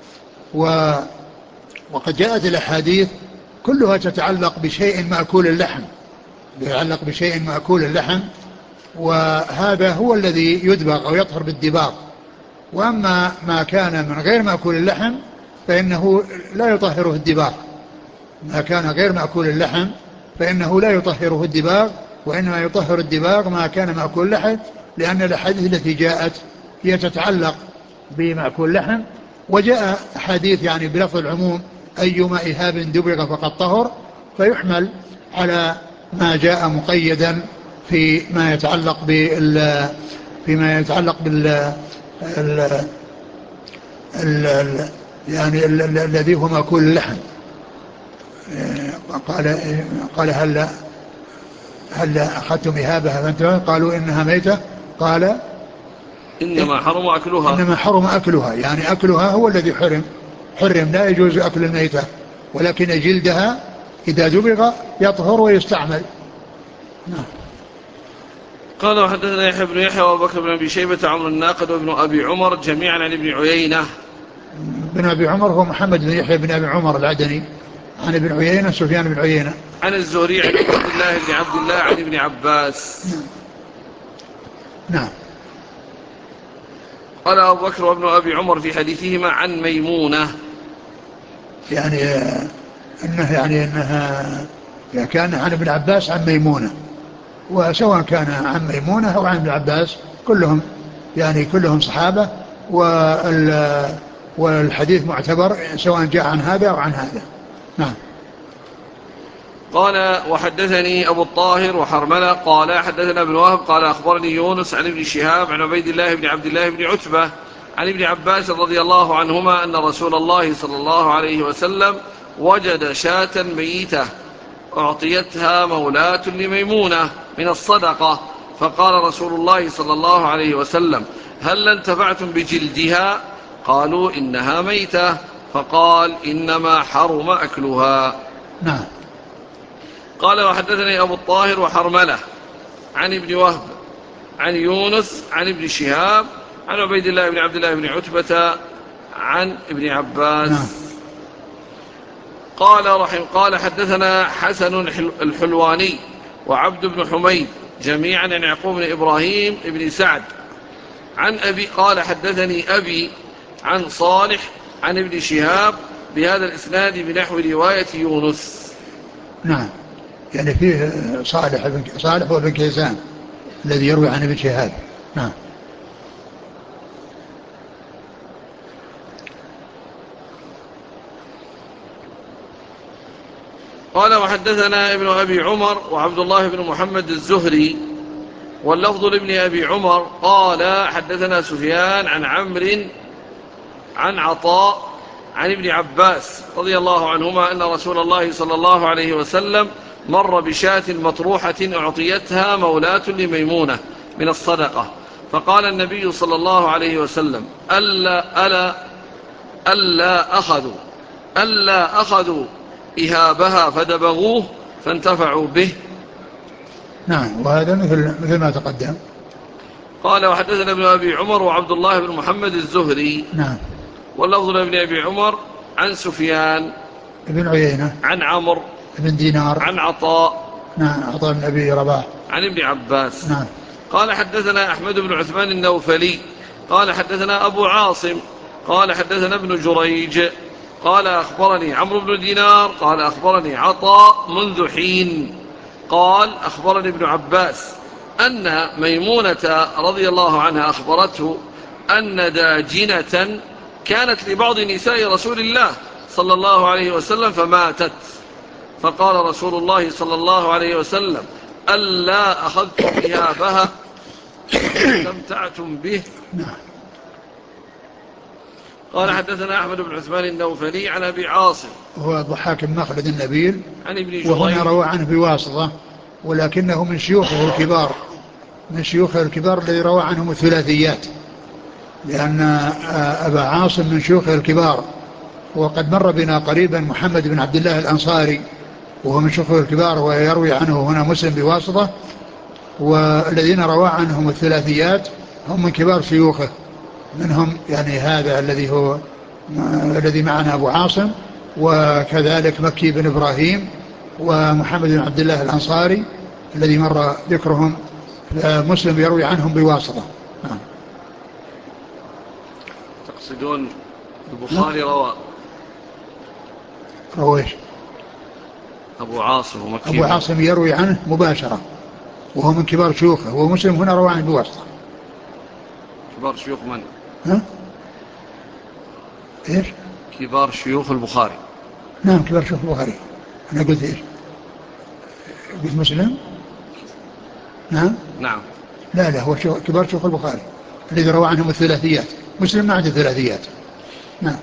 S2: وقد جاءت الأحاديث كلها تتعلق بشيء مأكول اللحم، يتعلق بشيء مأكول اللحم، وهذا هو الذي يدبغ أو يطهر بالدباغ. وأما ما كان من غير مأكول اللحم فإنه لا يطهره الدباغ، ما كان غير مأكول اللحم فإنه لا يطهره الدباغ، وإنما يطهر الدباغ ما كان مأكول اللحم، لأن الأحاديث التي جاءت هي تتعلق بمأكول اللحم. وجاء حديث يعني بلفظ العموم أيما إهاب دبغ فقد طهر، فيحمل على ما جاء مقيدا فيما يتعلق بال فيما يتعلق بال ال ال يعني الذي هو مأكول اللحم. قال قال هل هل أخذتم إهابها فانتم قالوا إنها ميتة قال
S1: إنما حرم أكلها
S2: إنما حرم أكلها، يعني أكلها هو الذي حرم حرم لا يجوز أكل الميتة، ولكن جلدها إذا دبغ يطهر ويستعمل. نعم.
S1: قال وحدثنا يحيى بن يحيى وابو بكر بن ابي شيبه عمرو الناقد وابن ابي عمر جميعا عن ابن عيينه.
S2: بن ابي عمر هو محمد بن يحيى بن ابي عمر العدني عن ابن عيينه سفيان بن عيينه
S1: عن الزهري عن عبد الله بن عبد الله عن ابن عباس.
S2: نعم.
S1: قال ابو بكر وابن ابي عمر في حديثهما عن ميمونه،
S2: يعني انه يعني انها كان عن ابن عباس عن ميمونه، وسواء كان عن ميمونة أو عن ابن عباس كلهم يعني كلهم صحابة، والحديث معتبر سواء جاء عن هذا أو عن هذا. نعم.
S1: قال وحدثني أبو الطاهر وحرملة قال حدثنا ابن وهب قال أخبرني يونس عن ابن شهاب عن عبيد الله بن عبد الله بن عتبة عن ابن عباس رضي الله عنهما أن رسول الله صلى الله عليه وسلم وجد شاة ميتة أعطيتها مولاة لميمونة من الصدقة، فقال رسول الله صلى الله عليه وسلم هل انتفعتم بجلدها؟ قالوا إنها ميتة، فقال إنما حرم أكلها.
S2: نعم.
S1: قال وحدثني أبو الطاهر وحرملة عن ابن وهب عن يونس عن ابن شهاب عن عبيد الله بن عبد الله بن عتبة عن ابن عباس.
S2: نعم.
S1: قال رحم قال حدثنا حسن الحلواني وعبد بن حميد جميعا عن يعقوب بن إبراهيم بن سعد عن أبي قال حدثني أبي عن صالح عن ابن شهاب بهذا الإسناد بنحو رواية يونس.
S2: نعم، يعني فيه صالح بن صالح وابن كيسان الذي يروي عن ابن شهاب. نعم.
S1: قال وحدثنا ابن أبي عمر وعبد الله بن محمد الزهري واللفظ لابن أبي عمر قال حدثنا سفيان عن عمرو عن عطاء عن ابن عباس رضي الله عنهما أن رسول الله صلى الله عليه وسلم مر بشاة مطروحة أعطيتها مولاة لميمونة من الصدقة، فقال النبي صلى الله عليه وسلم ألا, ألا, ألا أخذوا ألا أخذوا إهابها فدبغوه فانتفعوا به.
S2: نعم، وهذا مثل مثل ما تقدم.
S1: قال وحدثنا ابن أبي عمر وعبد الله بن محمد الزهري.
S2: نعم.
S1: واللفظ لابن أبي عمر عن سفيان
S2: ابن عيينة
S1: عن عمرو
S2: ابن دينار
S1: عن عطاء
S2: نعم عطاء بن أبي رباح
S1: عن ابن عباس.
S2: نعم.
S1: قال حدثنا أحمد بن عثمان النوفلي قال حدثنا أبو عاصم قال حدثنا ابن جريج قال أخبرني عمرو بن دينار قال أخبرني عطاء منذ حين قال أخبرني ابن عباس أن ميمونة رضي الله عنها أخبرته أن داجنة كانت لبعض نساء رسول الله صلى الله عليه وسلم فماتت، فقال رسول الله صلى الله عليه وسلم ألا أخذتم إهابها استمتعتم به. قال حدثنا أحمد بن عثمان النوفلي عن أبي عاصم
S2: هو ضحاك بن مخلد النبيل
S1: عن ابن جريج
S2: وهنا روى عنه بواسطة ولكنه من شيوخه الكبار من شيوخه الكبار الذي روى عنهم الثلاثيات، لأن أبا عاصم من شيوخه الكبار، وقد مر بنا قريبا محمد بن عبد الله الأنصاري وهو من شيوخه الكبار ويروي عنه هنا مسلم بواسطة، والذين روى عنهم الثلاثيات هم من كبار شيوخه، منهم يعني هذا الذي هو الذي معنا أبو عاصم، وكذلك مكي بن إبراهيم ومحمد بن عبد الله الأنصاري الذي مر ذكرهم، مسلم يروي عنهم بواسطة.
S1: تقصدون البخاري روى
S2: رويش
S1: أبو عاصم ومكي
S2: أبو عاصم يروي عنه مباشرة وهو من كبار شيوخه، ومسلم هنا روى عنه بواسطة.
S1: كبار شيوخ من؟
S2: ها؟ إيش؟
S1: كبار شيوخ البخاري.
S2: نعم كبار شيوخ البخاري. أنا قلت إيش؟ قلت مسلم؟ نعم؟
S1: نعم.
S2: لا لا هو كبار شيوخ البخاري الذي روى عنهم الثلاثيات، مسلم ما عنده الثلاثيات. نعم.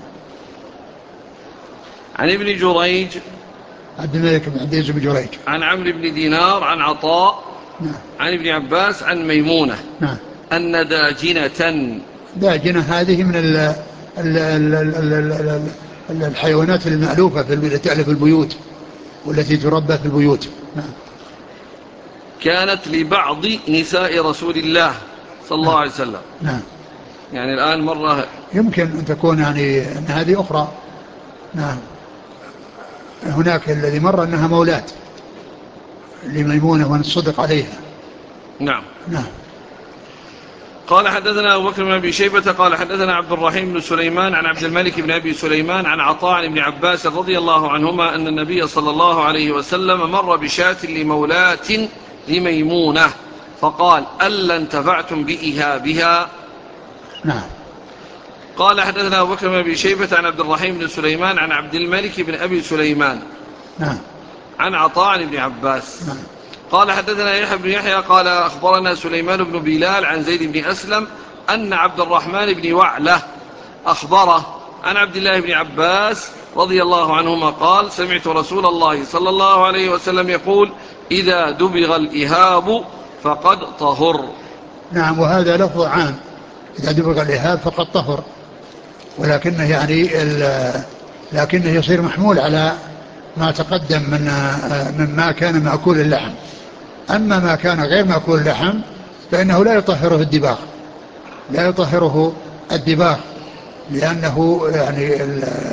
S1: عن ابن جريج
S2: عبد الملك بن عبد العزيز بن جريج
S1: عن عمرو بن دينار عن عطاء
S2: نعم.
S1: عن ابن عباس عن ميمونة
S2: نعم.
S1: أن داجنة
S2: داجنة هذه من ال ال ال ال ال ال الحيوانات المألوفة التي تألف البيوت والتي تربى في البيوت. نعم.
S1: كانت لبعض نساء رسول الله صلى الله
S2: نعم.
S1: عليه وسلم.
S2: نعم.
S1: يعني الآن مرة
S2: يمكن أن تكون يعني أن هذه أخرى. نعم. هناك الذي مر أنها مولاة لميمونة ونصدق عليها.
S1: نعم.
S2: نعم.
S1: قال حدثنا أبو بكر بن أبي شيبة قال حدثنا عبد الرحيم بن سليمان عن عبد الملك بن أبي سليمان عن عطاء عن ابن عباس رضي الله عنهما أن النبي صلى الله عليه وسلم مر بشاة لمولاة لميمونة فقال ألا انتفعتم بإهابها.
S2: نعم.
S1: قال حدثنا أبو بكر بن أبي شيبة عن عبد الرحيم بن سليمان عن عبد الملك بن أبي سليمان
S2: نعم.
S1: عن عطاء عن ابن عباس.
S2: نعم.
S1: قال حدثنا يحيى بن يحيى قال أخبرنا سليمان بن بلال عن زيد بن أسلم أن عبد الرحمن بن وعلة أخبره عن عبد الله بن عباس رضي الله عنهما قال سمعت رسول الله صلى الله عليه وسلم يقول إذا دبغ الإهاب فقد طهر.
S2: نعم. وهذا لفظ عام، إذا دبغ الإهاب فقد طهر، ولكنه يعني لكنه يصير محمول على ما تقدم من مما كان مأكول اللحم. أما ما كان غير مأكول اللحم فإنه لا يطهره الدباغ لا يطهره الدباغ لأنه يعني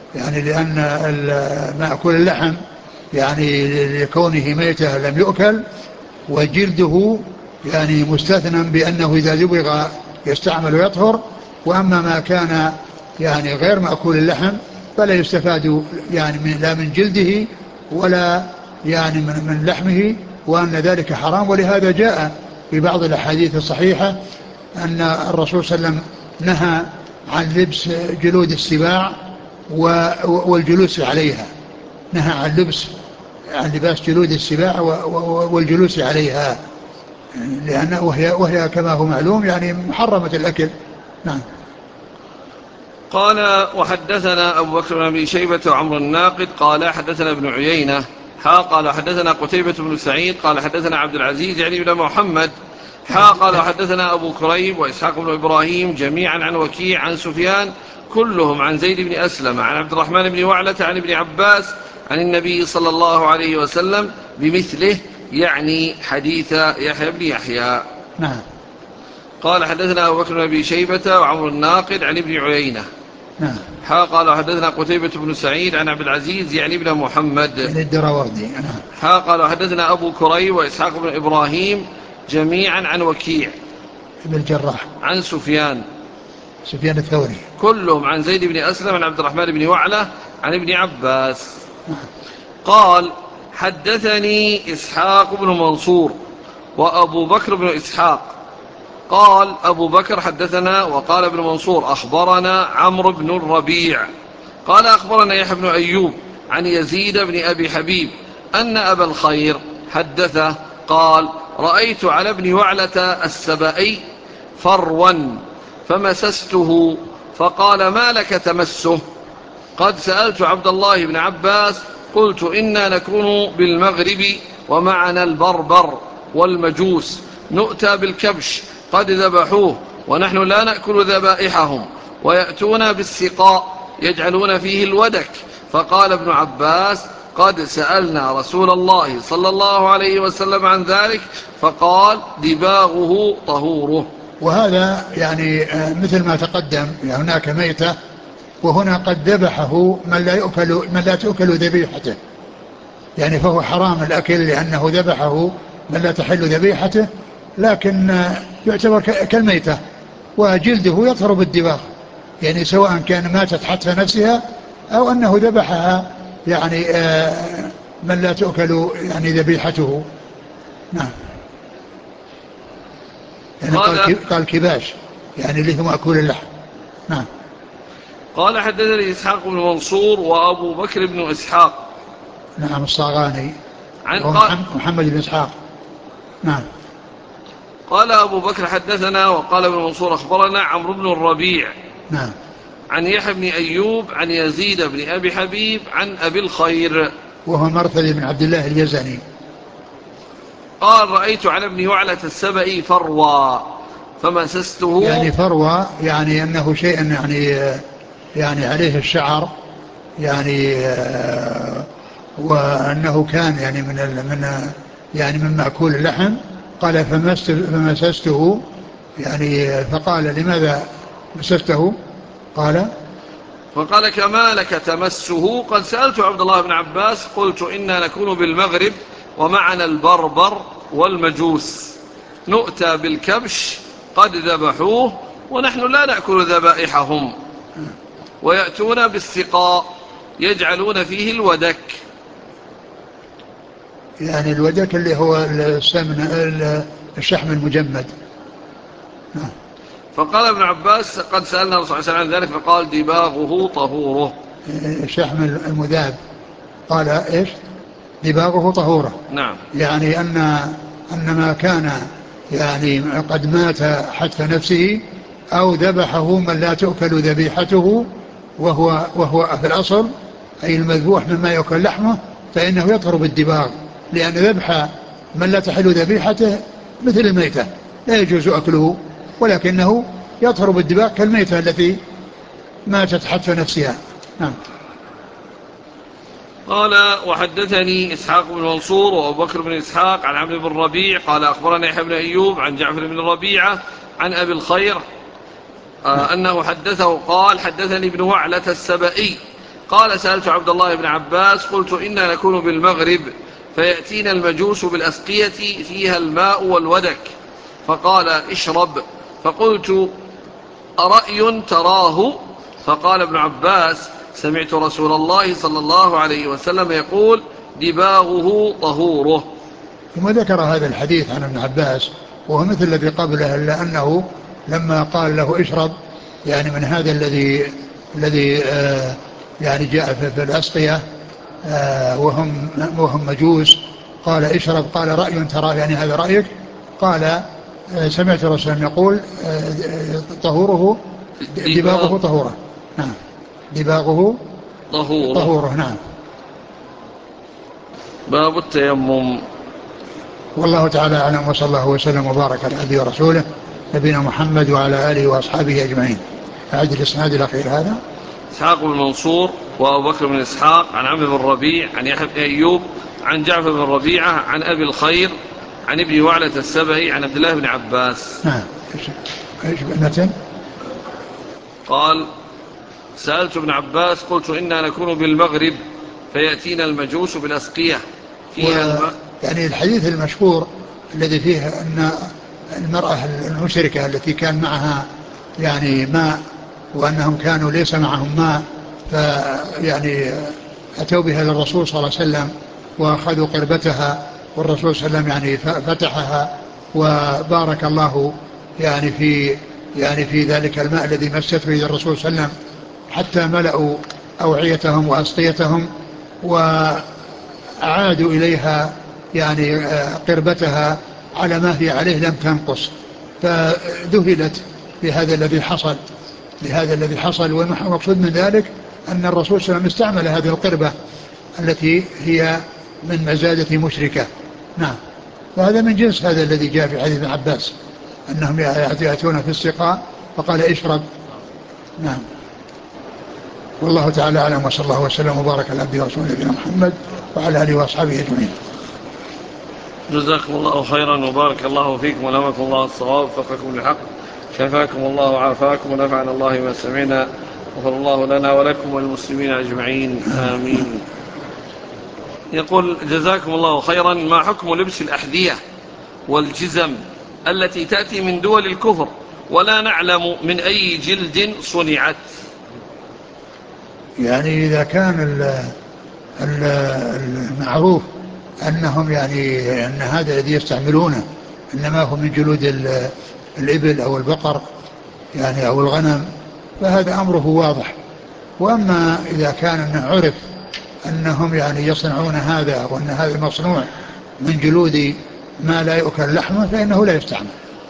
S2: يعني لأن مأكول اللحم يعني لكونه ميتة لم يؤكل، وجلده يعني مستثنى بأنه إذا دبغ يستعمل ويطهر. وأما ما كان يعني غير مأكول اللحم فلا يستفاد يعني من لا من جلده ولا يعني من, من لحمه، وأن ذلك حرام. ولهذا جاء في بعض الأحاديث الصحيحة أن الرسول صلى الله عليه وسلم نهى عن لبس جلود السباع والجلوس عليها، نهى عن لبس عن لباس جلود السباع والجلوس عليها، لأنه وهي, وهي كما هو معلوم يعني محرمة الأكل. نعم.
S1: قال وحدثنا أبو بكر بن أبي شيبة وعمر الناقد قال حدثنا ابن عيينة حا قال حدثنا قتيبة بن سعيد قال حدثنا عبد العزيز يعني بن محمد حا قال حدثنا أبو كريب وإسحاق بن إبراهيم جميعا عن وكيع عن سفيان كلهم عن زيد بن أسلم عن عبد الرحمن بن وعلة عن ابن عباس عن النبي صلى الله عليه وسلم بمثله، يعني حديث يحيى بن يحيى.
S2: نعم.
S1: قال حدثنا أبو بكر بن أبي شيبة وعمر الناقد عن ابن عيينة
S2: نعم.
S1: حا قال حدثنا قتيبة بن سعيد عن عبد العزيز يعني ابن محمد
S2: يعني الدراوردي. نعم.
S1: حا قال حدثنا أبو كريب وإسحاق بن إبراهيم جميعا عن وكيع
S2: ابن الجراح
S1: عن سفيان
S2: سفيان الثوري
S1: كلهم عن زيد بن أسلم عن عبد الرحمن بن وعلة عن ابن عباس.
S2: نعم.
S1: قال حدثني إسحاق بن منصور وأبو بكر بن إسحاق قال أبو بكر حدثنا وقال ابن منصور أخبرنا عمرو بن الربيع قال أخبرنا يحيى بن أيوب عن يزيد بن أبي حبيب أن أبا الخير حدثه قال رأيت على ابن وعلة السبائي فروا فمسسته فقال ما لك تمسه؟ قد سألت عبد الله بن عباس قلت إنا نكون بالمغرب ومعنا البربر والمجوس نؤتى بالكبش قد ذبحوه ونحن لا نأكل ذبائحهم، ويأتون بالسقاء يجعلون فيه الودك. فقال ابن عباس قد سألنا رسول الله صلى الله عليه وسلم عن ذلك فقال دباغه طهوره.
S2: وهذا يعني مثل ما تقدم، يعني هناك ميتة وهنا قد ذبحه من لا يؤكل من لا تؤكل ذبيحته، يعني فهو حرام الأكل لأنه ذبحه من لا تحل ذبيحته، لكن يعتبر كالميتة وجلده يطهر بالدباغ، يعني سواء كان ماتت حتى نفسها أو أنه ذبحها يعني من لا تؤكل يعني ذبيحته. نعم. يعني قال قال كباش يعني اللي هو مأكول اللحم. نعم.
S1: قال حدثني إسحاق بن منصور وأبو بكر بن إسحاق
S2: نعم الصاغاني
S1: عن
S2: محمد بن إسحاق. نعم.
S1: قال أبو بكر حدثنا وقال ابن منصور أخبرنا عمرو بن الربيع
S2: نعم.
S1: عن يحيى بن أيوب عن يزيد بن أبي حبيب عن أبي الخير
S2: وهو مرثد بن عبد الله اليزني
S1: قال رأيت على ابن وعلة السبئي فروى فمسسته،
S2: يعني فروى يعني أنه شيء يعني يعني عليه الشعر يعني وأنه كان يعني من من يعني من مأكول اللحم. قال فمسسته يعني فقال لماذا مسسته؟ قال
S1: فقال كما لك تمسه؟ قد سألت عبد الله بن عباس قلت إنا نكون بالمغرب ومعنا البربر والمجوس نؤتى بالكبش قد ذبحوه ونحن لا نأكل ذبائحهم، ويأتون بالسقاء يجعلون فيه الودك.
S2: يعني الودك اللي هو السمن الشحم المجمد.
S1: فقال ابن عباس قد سألنا الرسول صلى الله عليه وسلم عن ذلك فقال دباغه طهوره.
S2: الشحم المذاب قال ايش؟ دباغه طهوره.
S1: نعم.
S2: يعني أن أن ما كان يعني قد مات حتف نفسه أو ذبحه من لا تؤكل ذبيحته وهو وهو في الأصل أي المذبوح مما يؤكل لحمه فإنه يطهر بالدباغ، لأن ذبح من لا تحل ذبيحته مثل الميتة لا يجوز أكله، ولكنه يطهر بالدباغ كالميتة التي ماتت حتف نفسها. نعم.
S1: قال وحدثني إسحاق بن منصور وأبو بكر بن إسحاق عن عمرو بن ربيع قال أخبرنا يحيى بن أيوب عن جعفر بن ربيعة عن أبي الخير آه أنه حدثه قال حدثني ابن وعلة السبئي قال سألت عبد الله بن عباس قلت إنا نكون بالمغرب فيأتينا المجوس بالأسقية فيها الماء والودك فقال اشرب، فقلت أرأي تراه؟ فقال ابن عباس سمعت رسول الله صلى الله عليه وسلم يقول دباغه طهوره.
S2: ثم ذكر هذا الحديث عن ابن عباس وهو مثل الذي قبله، إلا أنه لما قال له اشرب يعني من هذا الذي الذي آه يعني جاء في, في الأسقية آه وهم, وهم مجوس، قال اشرب، قال رأي ترى يعني هذا رأيك؟ قال آه سمعت رسول الله يقول آه طهوره دباغه طهوره. نعم دباغه
S1: طهوره,
S2: طهوره. نعم.
S1: باب التيمم.
S2: والله تعالى أعلم، وصلى الله وسلم وبارك على عبده ورسوله نبينا محمد وعلى آله وأصحابه أجمعين. أعد الإسناد الأخير هذا.
S1: إسحاق بن منصور وأبو بكر بن إسحاق عن عمرو بن الربيع عن يحيى بن أيوب عن جعفر بن ربيعة عن أبي الخير عن ابن وعلة السبعي عن عبد الله بن عباس.
S2: نعم. ايش بنتن؟
S1: قال سألت ابن عباس قلت إنا نكون بالمغرب فيأتينا المجوس بالأسقية فيها الماء.
S2: يعني الحديث المشهور الذي فيه أن المرأة المشركة التي كان معها يعني ماء وأنهم كانوا ليس معهم ماء، فيعني أتوا بها للرسول صلى الله عليه وسلم وأخذوا قربتها، والرسول صلى الله عليه وسلم يعني فتحها وبارك الله يعني في يعني في ذلك الماء الذي مسته إلى الرسول صلى الله عليه وسلم حتى ملأوا أوعيتهم وأسقيتهم وأعادوا إليها يعني قربتها على ما هي عليه لم تنقص، فذهلت بهذا الذي حصل لهذا الذي حصل والمقصود من ذلك أن الرسول صلى الله عليه وسلم استعمل هذه القربة التي هي من مزادة مشركة. نعم. وهذا من جنس هذا الذي جاء في حديث ابن عباس أنهم يأتون في السقاء فقال اشرب. نعم. والله تعالى أعلم، وصلى الله وسلم وبارك على عبده ورسوله نبينا محمد وعلى آله وأصحابه أجمعين.
S1: جزاكم الله خيرا وبارك الله فيكم ولمكم الله الصواب وفقكم للحق، شفاكم الله وعافاكم ونفعنا الله ما سمعنا، غفر الله لنا ولكم والمسلمين أجمعين آمين. يقول جزاكم الله خيرا، ما حكم لبس الأحذية والجزم التي تأتي من دول الكفر ولا نعلم من أي جلد صنعت؟
S2: يعني إذا كان المعروف أنهم يعني أن هذا الذي يستعملونه إنما هو من جلود الإبل أو البقر يعني أو الغنم فهذا أمره واضح. وأما إذا كان أنه عرف أنهم يعني يصنعون هذا وأن هذا مصنوع من جلود ما لا يؤكل لحمه فإنه لا يستعمل.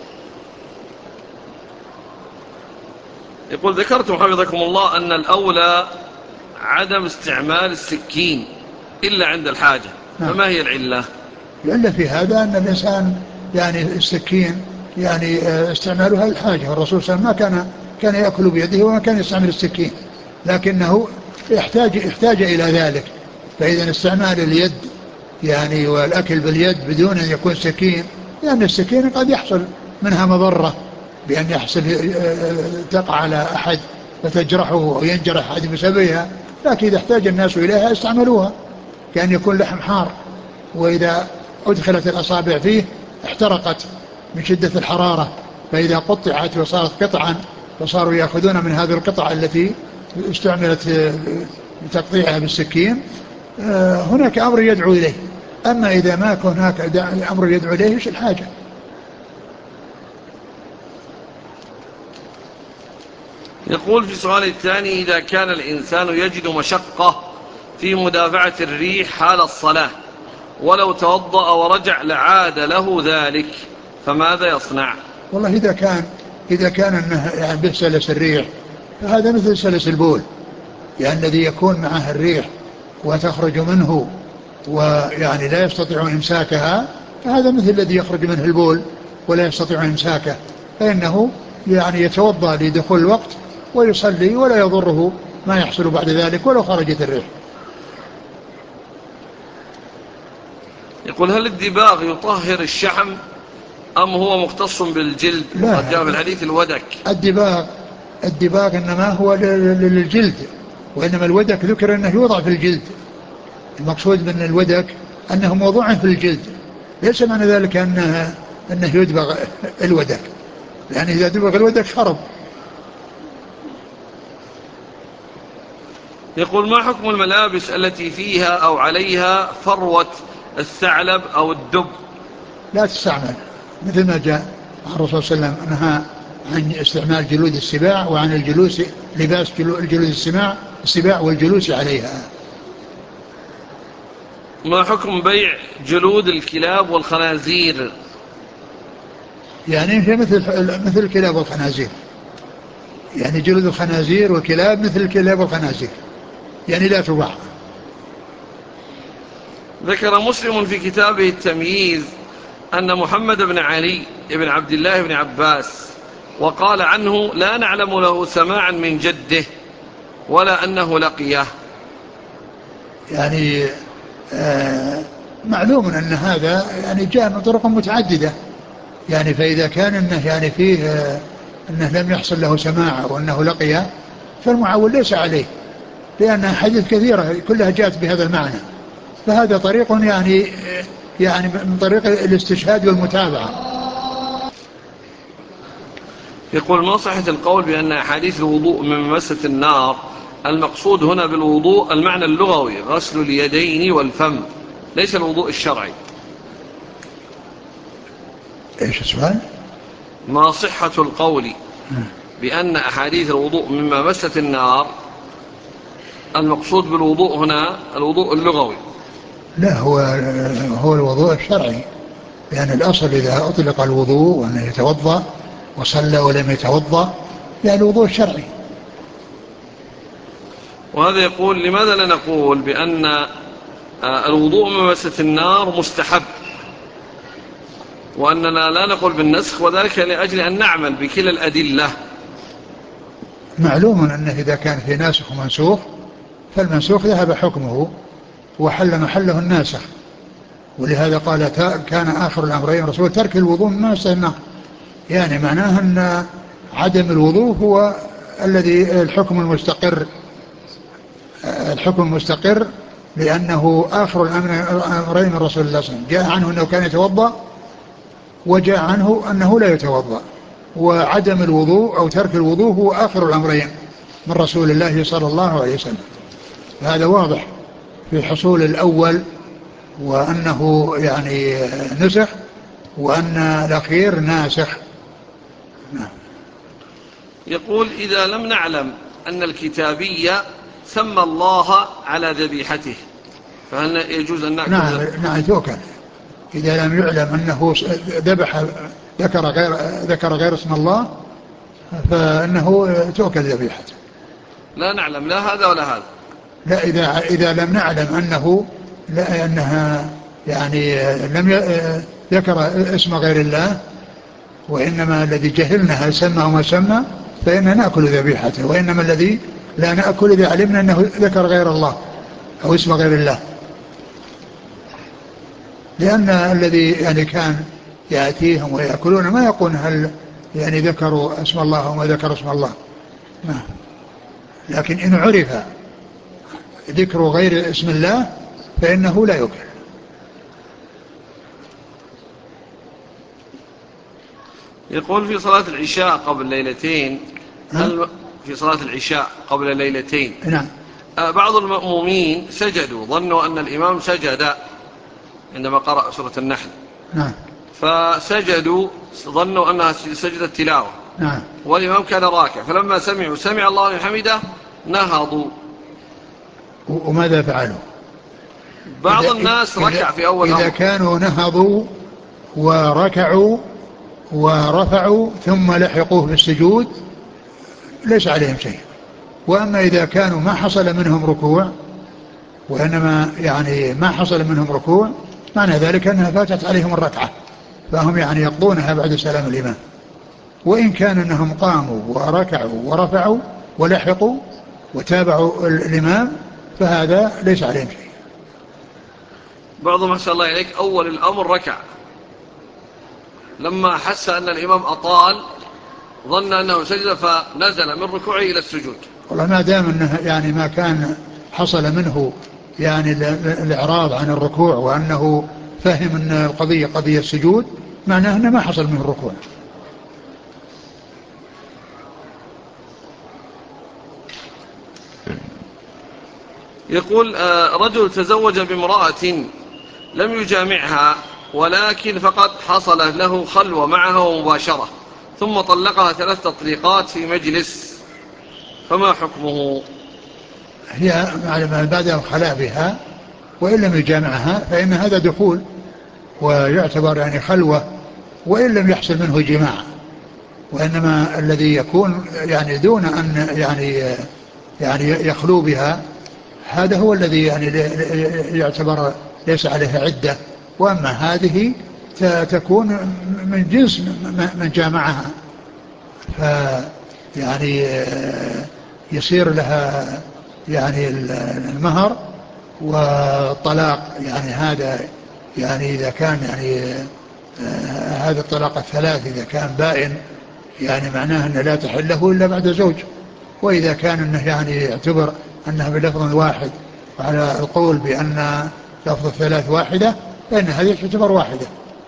S1: يقول ذكرتم حفظكم الله أن الأولى عدم استعمال السكين إلا عند الحاجة، فما هي العلة؟
S2: العلة في هذا أن الإنسان يعني السكين يعني استعمالها الحاجة، والرسول صلى الله عليه وسلم ما كان كان يأكل بيده وما كان يستعمل السكين، لكنه يحتاج يحتاج إلى ذلك. فإذا استعمال اليد يعني والأكل باليد بدون أن يكون سكين، لأن يعني السكين قد يحصل منها مضرة بأن يحصل تقع على أحد فتجرحه أو ينجرح أحد بسببها، لكن إذا احتاج الناس إليها استعملوها كأن يكون لحم حار، وإذا أدخلت الأصابع فيه احترقت من شدة الحرارة، فإذا قطعت وصارت قطعا وصاروا يأخذون من هذه القطعة التي استعملت لتقطيعها بالسكين هناك أمر يدعو إليه. أما إذا ما كان هناك أمر يدعو إليه إيش الحاجة؟
S1: يقول في سؤال الثاني إذا كان الإنسان يجد مشقة في مدافعة الريح حال الصلاة ولو توضأ ورجع لعاد له ذلك فماذا يصنع؟
S2: والله إذا كان إذا كان أنه يعني به سلس الريح فهذا مثل سلس البول، يعني الذي يكون معه الريح وتخرج منه ويعني لا يستطيع إمساكها، فهذا مثل الذي يخرج منه البول ولا يستطيع إمساكه، فإنه يعني يتوضأ لدخول الوقت ويصلي ولا يضره ما يحصل بعد ذلك ولو خرجت الريح.
S1: يقول هل الدباغ يطهر الشحم أم هو مختص بالجلد؟ وقد جاء في الحديث الودك.
S2: الدباغ الدباغ إنما هو للجلد، وإنما الودك ذكر أنه يوضع في الجلد، المقصود من الودك أنه موضوع في الجلد، ليس معنى ذلك أنه, أنه يدبغ الودك، لأن إذا دبغ الودك خرب.
S1: يقول: ما حكم الملابس التي فيها أو عليها فروة الثعلب أو الدب؟
S2: لا تستعمل، مثل ما جاء عن الرسول صلى الله عليه وسلم نهى عن استعمال جلود السباع وعن الجلوس لباس جلود السباع السباع والجلوس عليها.
S1: ما حكم بيع جلود الكلاب والخنازير؟
S2: يعني هي مثل مثل الكلاب والخنازير، يعني جلود الخنازير والكلاب مثل الكلاب والخنازير، يعني لا تباع.
S1: ذكر مسلم في كتابه التمييز أن محمد بن علي بن عبد الله بن عباس وقال عنه: لا نعلم له سماعا من جده ولا أنه لقيه.
S2: يعني آه معلوم أن هذا يعني جاء من طرق متعددة، يعني فإذا كان أنه يعني فيه آه أنه لم يحصل له سماع وأنه لقيه، فالمعول ليس عليه، لأن حديث كثيرة كلها جاءت بهذا المعنى، فهذا طريق يعني يعني من طريق الاستشهاد والمتابعة.
S1: يقول: ما صحة القول بأن أحاديث الوضوء من مسة النار المقصود هنا بالوضوء المعنى اللغوي غسل اليدين والفم، ليس الوضوء الشرعي؟
S2: ايش السؤال؟
S1: ما صحة القول بأن أحاديث الوضوء مما مست النار المقصود بالوضوء هنا الوضوء اللغوي؟
S2: لا، هو هو الوضوء الشرعي، لأن الأصل إذا أطلق الوضوء وأنه يتوضأ وصلى ولم يتوضأ يعني الوضوء الشرعي.
S1: وهذا يقول: لماذا لا نقول بأن الوضوء من مسة النار مستحب، وأننا لا نقول بالنسخ، وذلك لأجل أن نعمل بكلا الأدلة؟
S2: معلوم أنه إذا كان في ناسخ ومنسوخ فالمنسوخ ذهب حكمه وحل محله الناسخ، ولهذا قال كان آخر الأمرين رسول ترك الوضوء مما مسه النار، يعني معناه أن عدم الوضوء هو الذي الحكم المستقر الحكم المستقر لأنه آخر الأمرين من رسول الله صلى الله عليه وسلم، جاء عنه أنه كان يتوضأ وجاء عنه أنه لا يتوضأ، وعدم الوضوء أو ترك الوضوء هو آخر الأمرين من رسول الله صلى الله عليه وسلم. هذا واضح في حصول الأول وأنه يعني نسخ، وأن الأخير ناسخ.
S1: يقول: إذا لم نعلم أن الكتابية سمى الله على ذبيحته فهل يجوز أن نأكل؟
S2: نعم نعم تؤكل، إذا لم يعلم أنه ذبح ذكر غير ذكر غير اسم الله فإنه تؤكل ذبيحته.
S1: لا نعلم لا هذا ولا هذا.
S2: لا، إذا إذا لم نعلم أنه لا أنها يعني لم ذكر اسم غير الله، وإنما الذي جهلنا سمى وما سمى فإننا نأكل ذبيحته، وإنما الذي لا نأكل إذا علمنا أنه ذكر غير الله أو اسم غير الله، لأن الذي يعني كان يأتيهم ويأكلون ما يقول هل يعني ذكروا اسم الله أو ما ذكروا اسم الله، ما. لكن إن عرف ذكر غير اسم الله فإنه لا يؤكل.
S1: يقول: في صلاة العشاء قبل ليلتين
S2: ها؟
S1: في صلاة العشاء قبل ليلتين
S2: نعم.
S1: بعض المأمومين سجدوا، ظنوا أن الإمام سجد عندما قرأ سورة النحل،
S2: نعم.
S1: فسجدوا ظنوا أنها سجدة تلاوة،
S2: نعم.
S1: والإمام كان راكع، فلما سمعوا سمع الله لمن حمده نهضوا.
S2: وماذا فعلوا؟
S1: بعض
S2: إذا,
S1: الناس
S2: إذا,
S1: ركع في أول
S2: إذا
S1: أمر.
S2: كانوا نهضوا وركعوا ورفعوا ثم لحقوه بالسجود ليس عليهم شيء. وأما إذا كانوا ما حصل منهم ركوع وإنما يعني ما حصل منهم ركوع معنى ذلك أنها فاتت عليهم الركعة، فهم يعني يقضونها بعد سلام الإمام. وإن كان أنهم قاموا وركعوا ورفعوا ولحقوا وتابعوا الإمام فهذا ليس عليهم شيء.
S1: بعضهم أحسن الله إليك أول الأمر ركع، لما حس أن الإمام أطال ظن أنه سجد فنزل من ركوعه إلى السجود.
S2: والله ما دام أنه يعني ما كان حصل منه يعني الإعراض عن الركوع وأنه فهم أن القضية قضية سجود، معناه أنه ما حصل منه الركوع.
S1: يقول رجل تزوج بامرأة لم يجامعها، ولكن فقد حصل له خلوة معها مباشرة، ثم طلقها ثلاث تطليقات في مجلس، فما حكمه؟
S2: هي بعد الخلاء بها وإن لم يجامعها فإن هذا دخول ويعتبر يعني خلوة وإن لم يحصل منه جماع، وإنما الذي يكون يعني دون أن يعني يعني يخلو بها هذا هو الذي يعني يعتبر ليس عليه عدة، وأما هذه تكون من جنس من جامعها، فيعني يصير لها يعني المهر والطلاق، يعني هذا يعني إذا كان يعني هذا الطلاق الثلاث إذا كان بائن يعني معناه أنه لا تحل له إلا بعد زوج، وإذا كان أنه يعني يعتبر أنها بلفظ واحد وعلى القول بأن لفظ الثلاث واحدة فإن هذه تعتبر واحدة.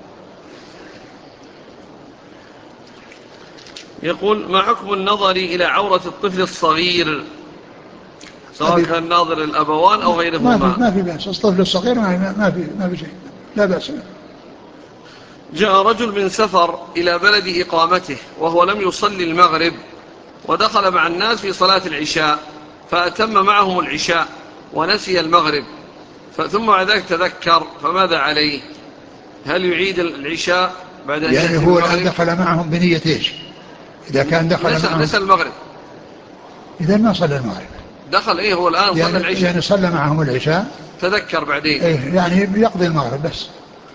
S1: يقول ما حكم النظر إلى عورة الطفل الصغير سواء كان ناظر الأبوان أو غيرهما؟
S2: ما في ما في بأس، الطفل الصغير ما ما في ما في شيء، لا بأس.
S1: جاء رجل من سفر إلى بلد إقامته وهو لم يصلي المغرب، ودخل مع الناس في صلاة العشاء فأتم معهم العشاء ونسي المغرب، ثم بعد ذلك تذكر، فماذا عليه؟ هل يعيد العشاء بعد أن
S2: يعني
S1: يأتي
S2: هو الآن
S1: المغرب؟
S2: دخل معهم بنية إيش؟ إذا كان دخل
S1: نسى,
S2: معهم
S1: نسى المغرب،
S2: إذا ما صلى المغرب
S1: دخل إيه هو الآن
S2: يعني
S1: صلى العشاء،
S2: يعني صلى معهم العشاء
S1: تذكر بعدين
S2: إيه يعني يقضي المغرب بس.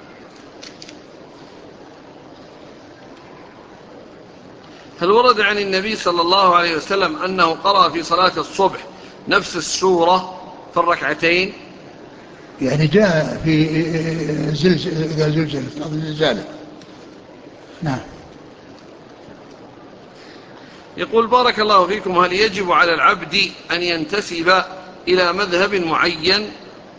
S1: هل ورد عن النبي صلى الله عليه وسلم أنه قرأ في صلاة الصبح نفس السورة في الركعتين؟
S2: يعني جاء في زلزل إذا زلزلت أرض زلزالة. نعم.
S1: يقول بارك الله فيكم، هل يجب على العبد أن ينتسب إلى مذهب معين؟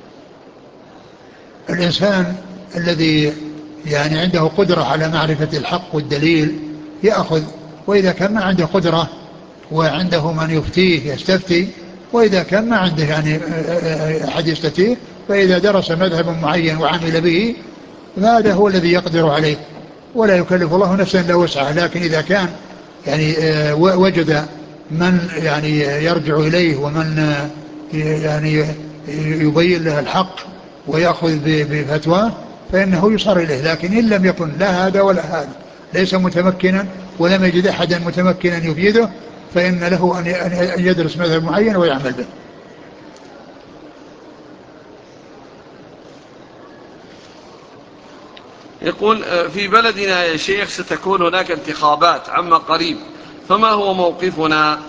S2: الإنسان الذي يعني عنده قدرة على معرفة الحق والدليل يأخذ، وإذا كان ما عنده قدرة وعنده من يفتيه يستفتي، وإذا كان ما عنده يعني أحد يستفتيه فإذا درس مذهب معين وعمل به فهذا هو الذي يقدر عليه، ولا يكلف الله نفسا إلا وسعها. لكن إذا كان يعني وجد من يعني يرجع إليه ومن يعني يبين له الحق ويأخذ بفتواه فإنه يصار إليه، لكن إن لم يكن لا هذا ولا هذا، ليس متمكنا ولم يجد أحدا متمكنا يفيده، فإن له أن يدرس مذهب معين ويعمل به.
S1: يقول في بلدنا يا شيخ ستكون هناك انتخابات عما قريب، فما هو موقفنا؟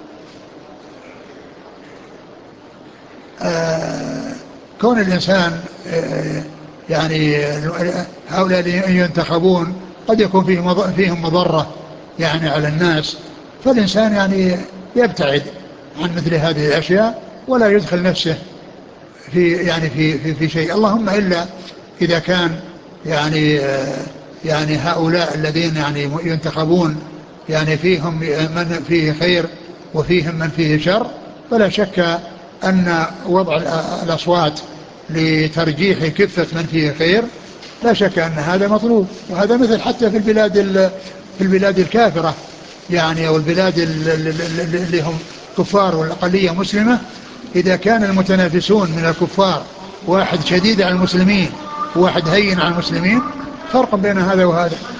S2: آه كون الإنسان آه يعني هؤلاء اللي ينتخبون قد يكون فيهم فيهم مضرة يعني على الناس، فالإنسان يعني يبتعد عن مثل هذه الأشياء ولا يدخل نفسه في يعني في في, في شيء، اللهم إلا إذا كان يعني آه يعني هؤلاء الذين يعني ينتخبون يعني فيهم من فيه خير وفيهم من فيه شر، فلا شك أن وضع الأصوات لترجيح كفة من فيه خير لا شك أن هذا مطلوب، وهذا مثل حتى في البلاد في البلاد الكافرة يعني، أو البلاد اللي هم كفار والأقلية مسلمة، إذا كان المتنافسون من الكفار واحد شديد على المسلمين وواحد هين على المسلمين، فرق بين هذا وهذا.